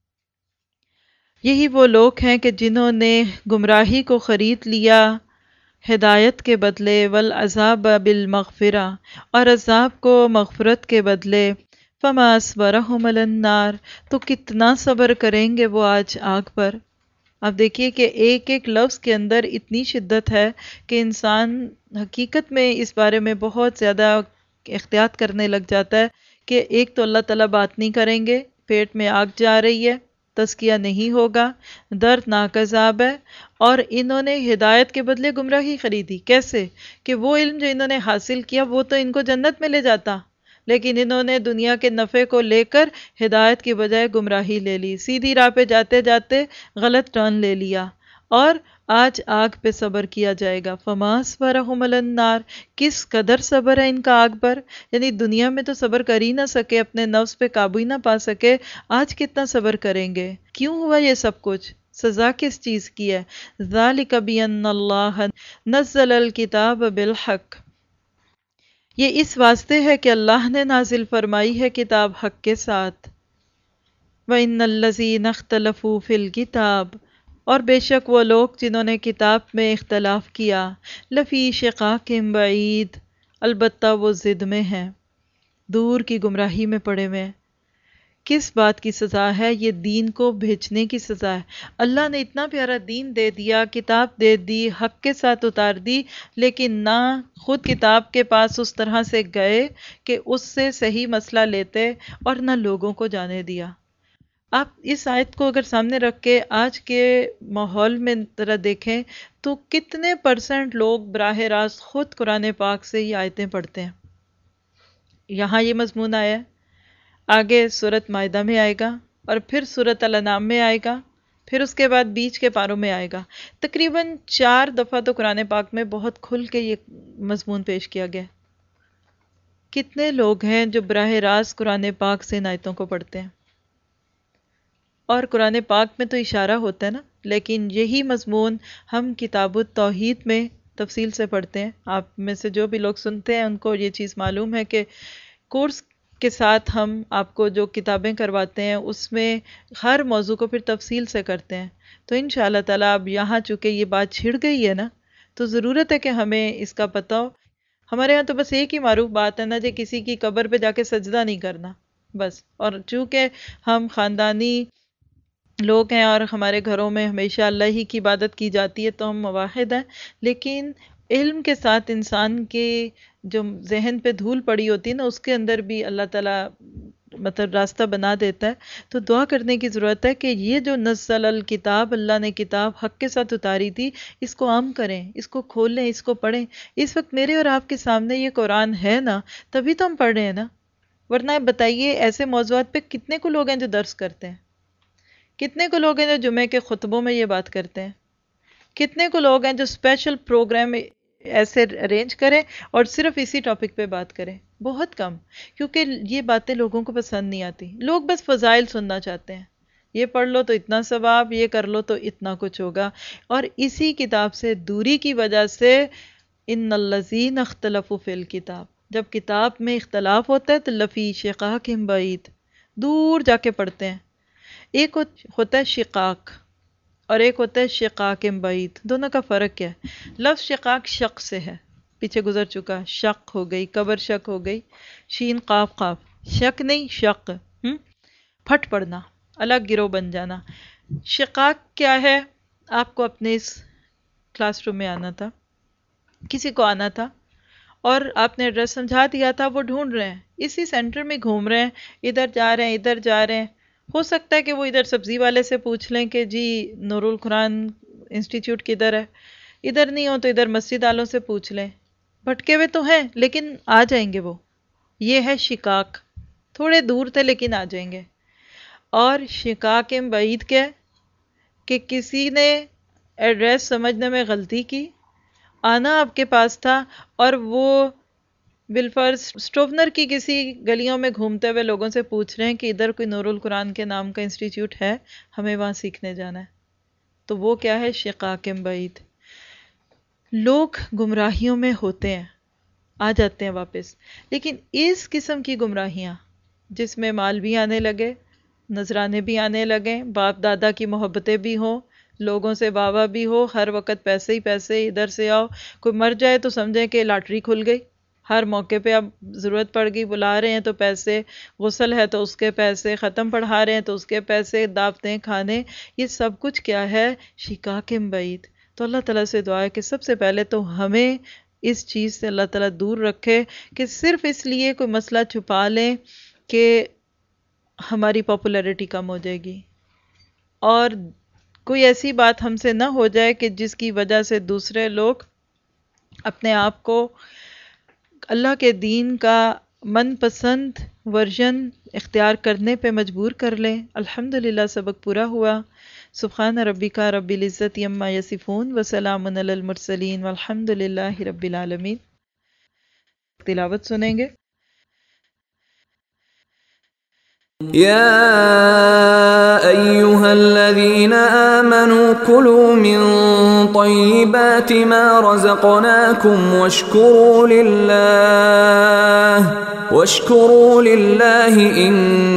یہی وہ لوگ ہیں کہ جنہوں نے گمراہی کو خرید لیا ہدایت کے بدلے، والعذاب بالمغفرہ، اور عذاب کو مغفرت کے بدلے. فما اصبرهم علی النار، تو کتنا صبر کریں گے وہ آج آگ پر. اب دیکھیے کہ ایک ایک لفظ کے اندر اتنی شدت ہے کہ انسان حقیقت میں اس بارے میں بہت زیادہ احتیاط کرنے لگ جاتا ہے کہ ایک تو اللہ تعالیٰ بات نہیں کریں گے، پیٹ میں آگ جا رہی ہے، تزکیہ نہیں ہوگا، دردناک عذاب ہے. اور انہوں نے ہدایت کے بدلے گمراہی خریدی. کیسے؟ کہ وہ علم جو انہوں نے حاصل کیا وہ تو ان کو جنت میں لے جاتا، لیکن انہوں نے دنیا کے نفع کو لے کر ہدایت کی بجائے گمراہی لے لی. سیدھی راہ پہ جاتے جاتے غلط ٹرن لے لیا، اور آج آگ پہ صبر کیا جائے گا. فما اصبرهم علی النار، کس قدر صبر ہے ان کا آگ پر. یعنی دنیا میں تو صبر کر ہی نہ سکے، اپنے نفس پہ قابو ہی نہ پا سکے، آج کتنا صبر کریں گے؟ کیوں ہوا یہ سب کچھ؟ سزا کس چیز کی ہے؟ ذالک بان اللہ نزل الکتاب بالحق، یہ اس واسطے ہے کہ اللہ نے نازل فرمائی ہے کتاب حق کے ساتھ. وَإِنَّ الَّذِينَ اخْتَلَفُوا فِي الْكِتَابِ، اور بے شک وہ لوگ جنہوں نے کتاب میں اختلاف کیا لفی شقاق بعید، البتہ وہ ضد میں ہیں، دور کی گمراہی میں پڑے ہوئے ہیں۔ کس بات کی سزا ہے؟ یہ دین کو بھیجنے کی سزا ہے۔ اللہ نے اتنا پیارا دین دے دیا، کتاب دے دی، حق کے ساتھ اتار دی، لیکن نہ خود کتاب کے پاس اس طرح سے گئے کہ اس سے صحیح مسئلہ لیتے، اور نہ لوگوں کو جانے دیا۔ آپ اس آیت کو اگر سامنے رکھ کے آج کے ماحول میں ذرا دیکھیں تو کتنے پرسنٹ لوگ براہ راست خود قرآن پاک سے یہ آیتیں پڑھتے ہیں۔ یہاں یہ مضمون آیا ہے، آگے سورۃ مائدہ میں آئے گا، اور پھر سورۃ الانعام میں آئے گا، پھر اس کے بعد بیچ کے پاروں میں آئے گا۔ تقریباً 4 دفعہ تو قرآن پاک میں بہت کھل کے یہ مضمون پیش کیا گیا ہے۔ کتنے لوگ ہیں جو براہ راست قرآن پاک سے ان آیتوں کو پڑھتے ہیں؟ اور قرآن پاک میں تو اشارہ ہوتا ہے نا، لیکن یہی مضمون ہم کتاب التوحید میں تفصیل سے پڑھتے ہیں۔ آپ میں سے جو بھی لوگ سنتے ہیں ان کو یہ چیز معلوم ہے کہ کورس کے ساتھ ہم آپ کو جو کتابیں کرواتے ہیں اس میں ہر موضوع کو پھر تفصیل سے کرتے ہیں۔ تو انشاءاللہ تعالیٰ اب یہاں چونکہ یہ بات چھڑ گئی ہے نا، تو ضرورت ہے کہ ہمیں اس کا پتہ ہو۔ ہمارے ہاں تو بس ایک ہی معروف بات ہے نا جی، کسی کی قبر پہ جا کے سجدہ نہیں کرنا بس۔ اور چونکہ ہم خاندانی لوگ ہیں اور ہمارے گھروں میں ہمیشہ اللہ ہی کی عبادت کی جاتی ہے تو ہم موحد ہیں، لیکن علم کے ساتھ انسان کے جو ذہن پہ دھول پڑی ہوتی ہے نا، اس کے اندر بھی اللہ تعالیٰ مطلب راستہ بنا دیتا ہے۔ تو دعا کرنے کی ضرورت ہے کہ یہ جو نزل الکتاب، اللہ نے کتاب حق کے ساتھ اتاری تھی، اس کو عام کریں، اس کو کھولیں، اس کو پڑھیں۔ اس وقت میرے اور آپ کے سامنے یہ قرآن ہے نا، تبھی تو ہم پڑھ رہے ہیں نا، ورنہ بتائیے ایسے موضوعات پہ کتنے کو لوگ ہیں جو درس کرتے ہیں، کتنے کو لوگ ہیں جو جمعے کے خطبوں میں یہ بات کرتے ہیں، کتنے کو لوگ ہیں جو اسپیشل پروگرام ایسے ارینج کریں اور صرف اسی ٹاپک پہ بات کریں؟ بہت کم، کیونکہ یہ باتیں لوگوں کو پسند نہیں آتی۔ لوگ بس فضائل سننا چاہتے ہیں، یہ پڑھ لو تو اتنا ثواب، یہ کر لو تو اتنا کچھ ہوگا۔ اور اسی کتاب سے دوری کی وجہ سے ان الذین اختلفوا فی الکتاب، جب کتاب میں اختلاف ہوتا ہے تو لفی شقاق بعید، دور جا کے پڑھتے ہیں۔ ایک ہوتا ہے شقاق اور ایک ہوتا ہے شقاق بعید، دونوں کا فرق کیا ہے؟ لفظ شقاق شق سے ہے، پیچھے گزر چکا، شق ہو گئی، قبر شق ہو گئی، شین قاف قاف، شک نہیں شق، پھٹ پڑنا، الگ گروہ بن جانا۔ شقاق کیا ہے؟ آپ کو اپنے اس کلاس روم میں آنا تھا، کسی کو آنا تھا اور آپ نے ایڈریس سمجھا دیا تھا، وہ ڈھونڈ رہے ہیں، اسی سینٹر میں گھوم رہے ہیں، ادھر جا رہے ہیں ادھر جا رہے ہیں۔ ہو سکتا ہے کہ وہ ادھر سبزی والے سے پوچھ لیں کہ جی نور القرآن انسٹیٹیوٹ کدھر ہے، ادھر نہیں ہو تو ادھر مسجد والوں سے پوچھ لیں۔ بھٹکے ہوئے تو ہیں لیکن آ جائیں گے وہ، یہ ہے شقاق، تھوڑے دور تھے لیکن آ جائیں گے۔ اور شقاق بعید کیا ہے؟ کہ کسی نے ایڈریس سمجھنے میں غلطی کی، آنا آپ کے پاس تھا، اور وہ بالفرض اسٹوونر کی کسی گلیوں میں گھومتے ہوئے لوگوں سے پوچھ رہے ہیں کہ ادھر کوئی نور القرآن کے نام کا انسٹیٹیوٹ ہے، ہمیں وہاں سیکھنے جانا ہے۔ تو وہ کیا ہے؟ شقاق بعید۔ لوگ گمراہیوں میں ہوتے ہیں، آ جاتے ہیں واپس، لیکن اس قسم کی گمراہیاں جس میں مال بھی آنے لگے، نذرانے بھی آنے لگے، باپ دادا کی محبتیں بھی ہوں، لوگوں سے واہ بھی ہو، ہر وقت پیسے ہی پیسے، ادھر سے آؤ، کوئی مر جائے تو سمجھیں کہ لاٹری کھل گئی، ہر موقع پہ اب ضرورت پڑ گئی، بلا رہے ہیں تو پیسے، غسل ہے تو اس کے پیسے، ختم پڑھا رہے ہیں تو اس کے پیسے، دعوتیں کھانے، یہ سب کچھ کیا ہے؟ شقاق بعید۔ تو اللہ تعالیٰ سے دعا ہے کہ سب سے پہلے تو ہمیں اس چیز سے اللہ تعالیٰ دور رکھے کہ صرف اس لیے کوئی مسئلہ چھپا لیں کہ ہماری پاپولیرٹی کم ہو جائے گی، اور کوئی ایسی بات ہم سے نہ ہو جائے کہ جس کی وجہ سے دوسرے لوگ اپنے آپ کو اللہ کے دین کا من پسند ورژن اختیار کرنے پہ مجبور کر لیں۔ الحمدللہ سبق پورا ہوا۔ سبحان ربک رب العزت عما یصفون وسلام علی المرسلین والحمدللہ رب العالمین۔ تلاوت سنیں گے۔ یا أيها الذين آمنوا كلوا من طيبات ما رزقناكم واشكروا لله إن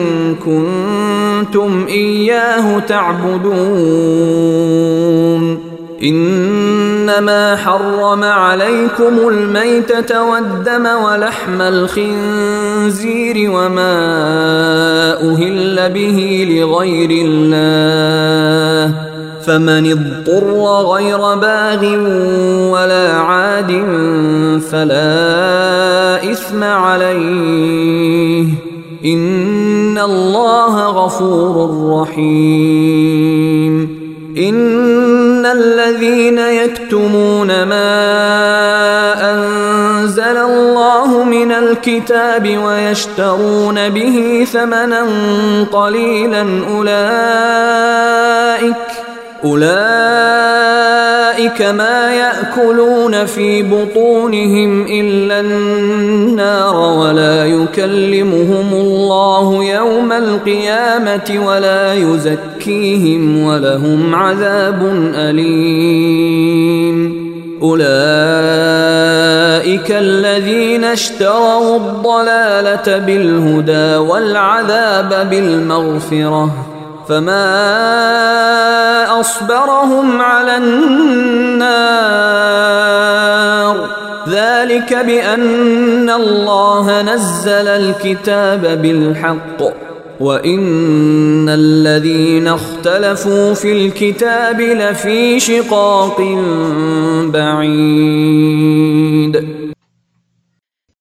كنتم إياه تعبدون. إنما حرم عليكم الميتة والدم ولحم الخنزير وما أهل به لغير الله، فمن اضطر غير باغ ولا عاد فلا إثم عليه، إن الله غفور رحيم. إن الذين يكتمون ما أنزل الله من الكتاب ويشترون به ثمنا قليلا أولئك ما يأكلون في بطونهم إلا النار، ولا يكلمهم الله يوم القيامة ولا يزكيهم ولهم عذاب أليم. أولئك الذين اشتروا الضلالة بالهدى والعذاب بالمغفرة، فما أصبرهم على النار، ذلك بأن الله نزل الكتاب بالحق وإن الذين اختلفوا في الكتاب لفي شقاق بعيد.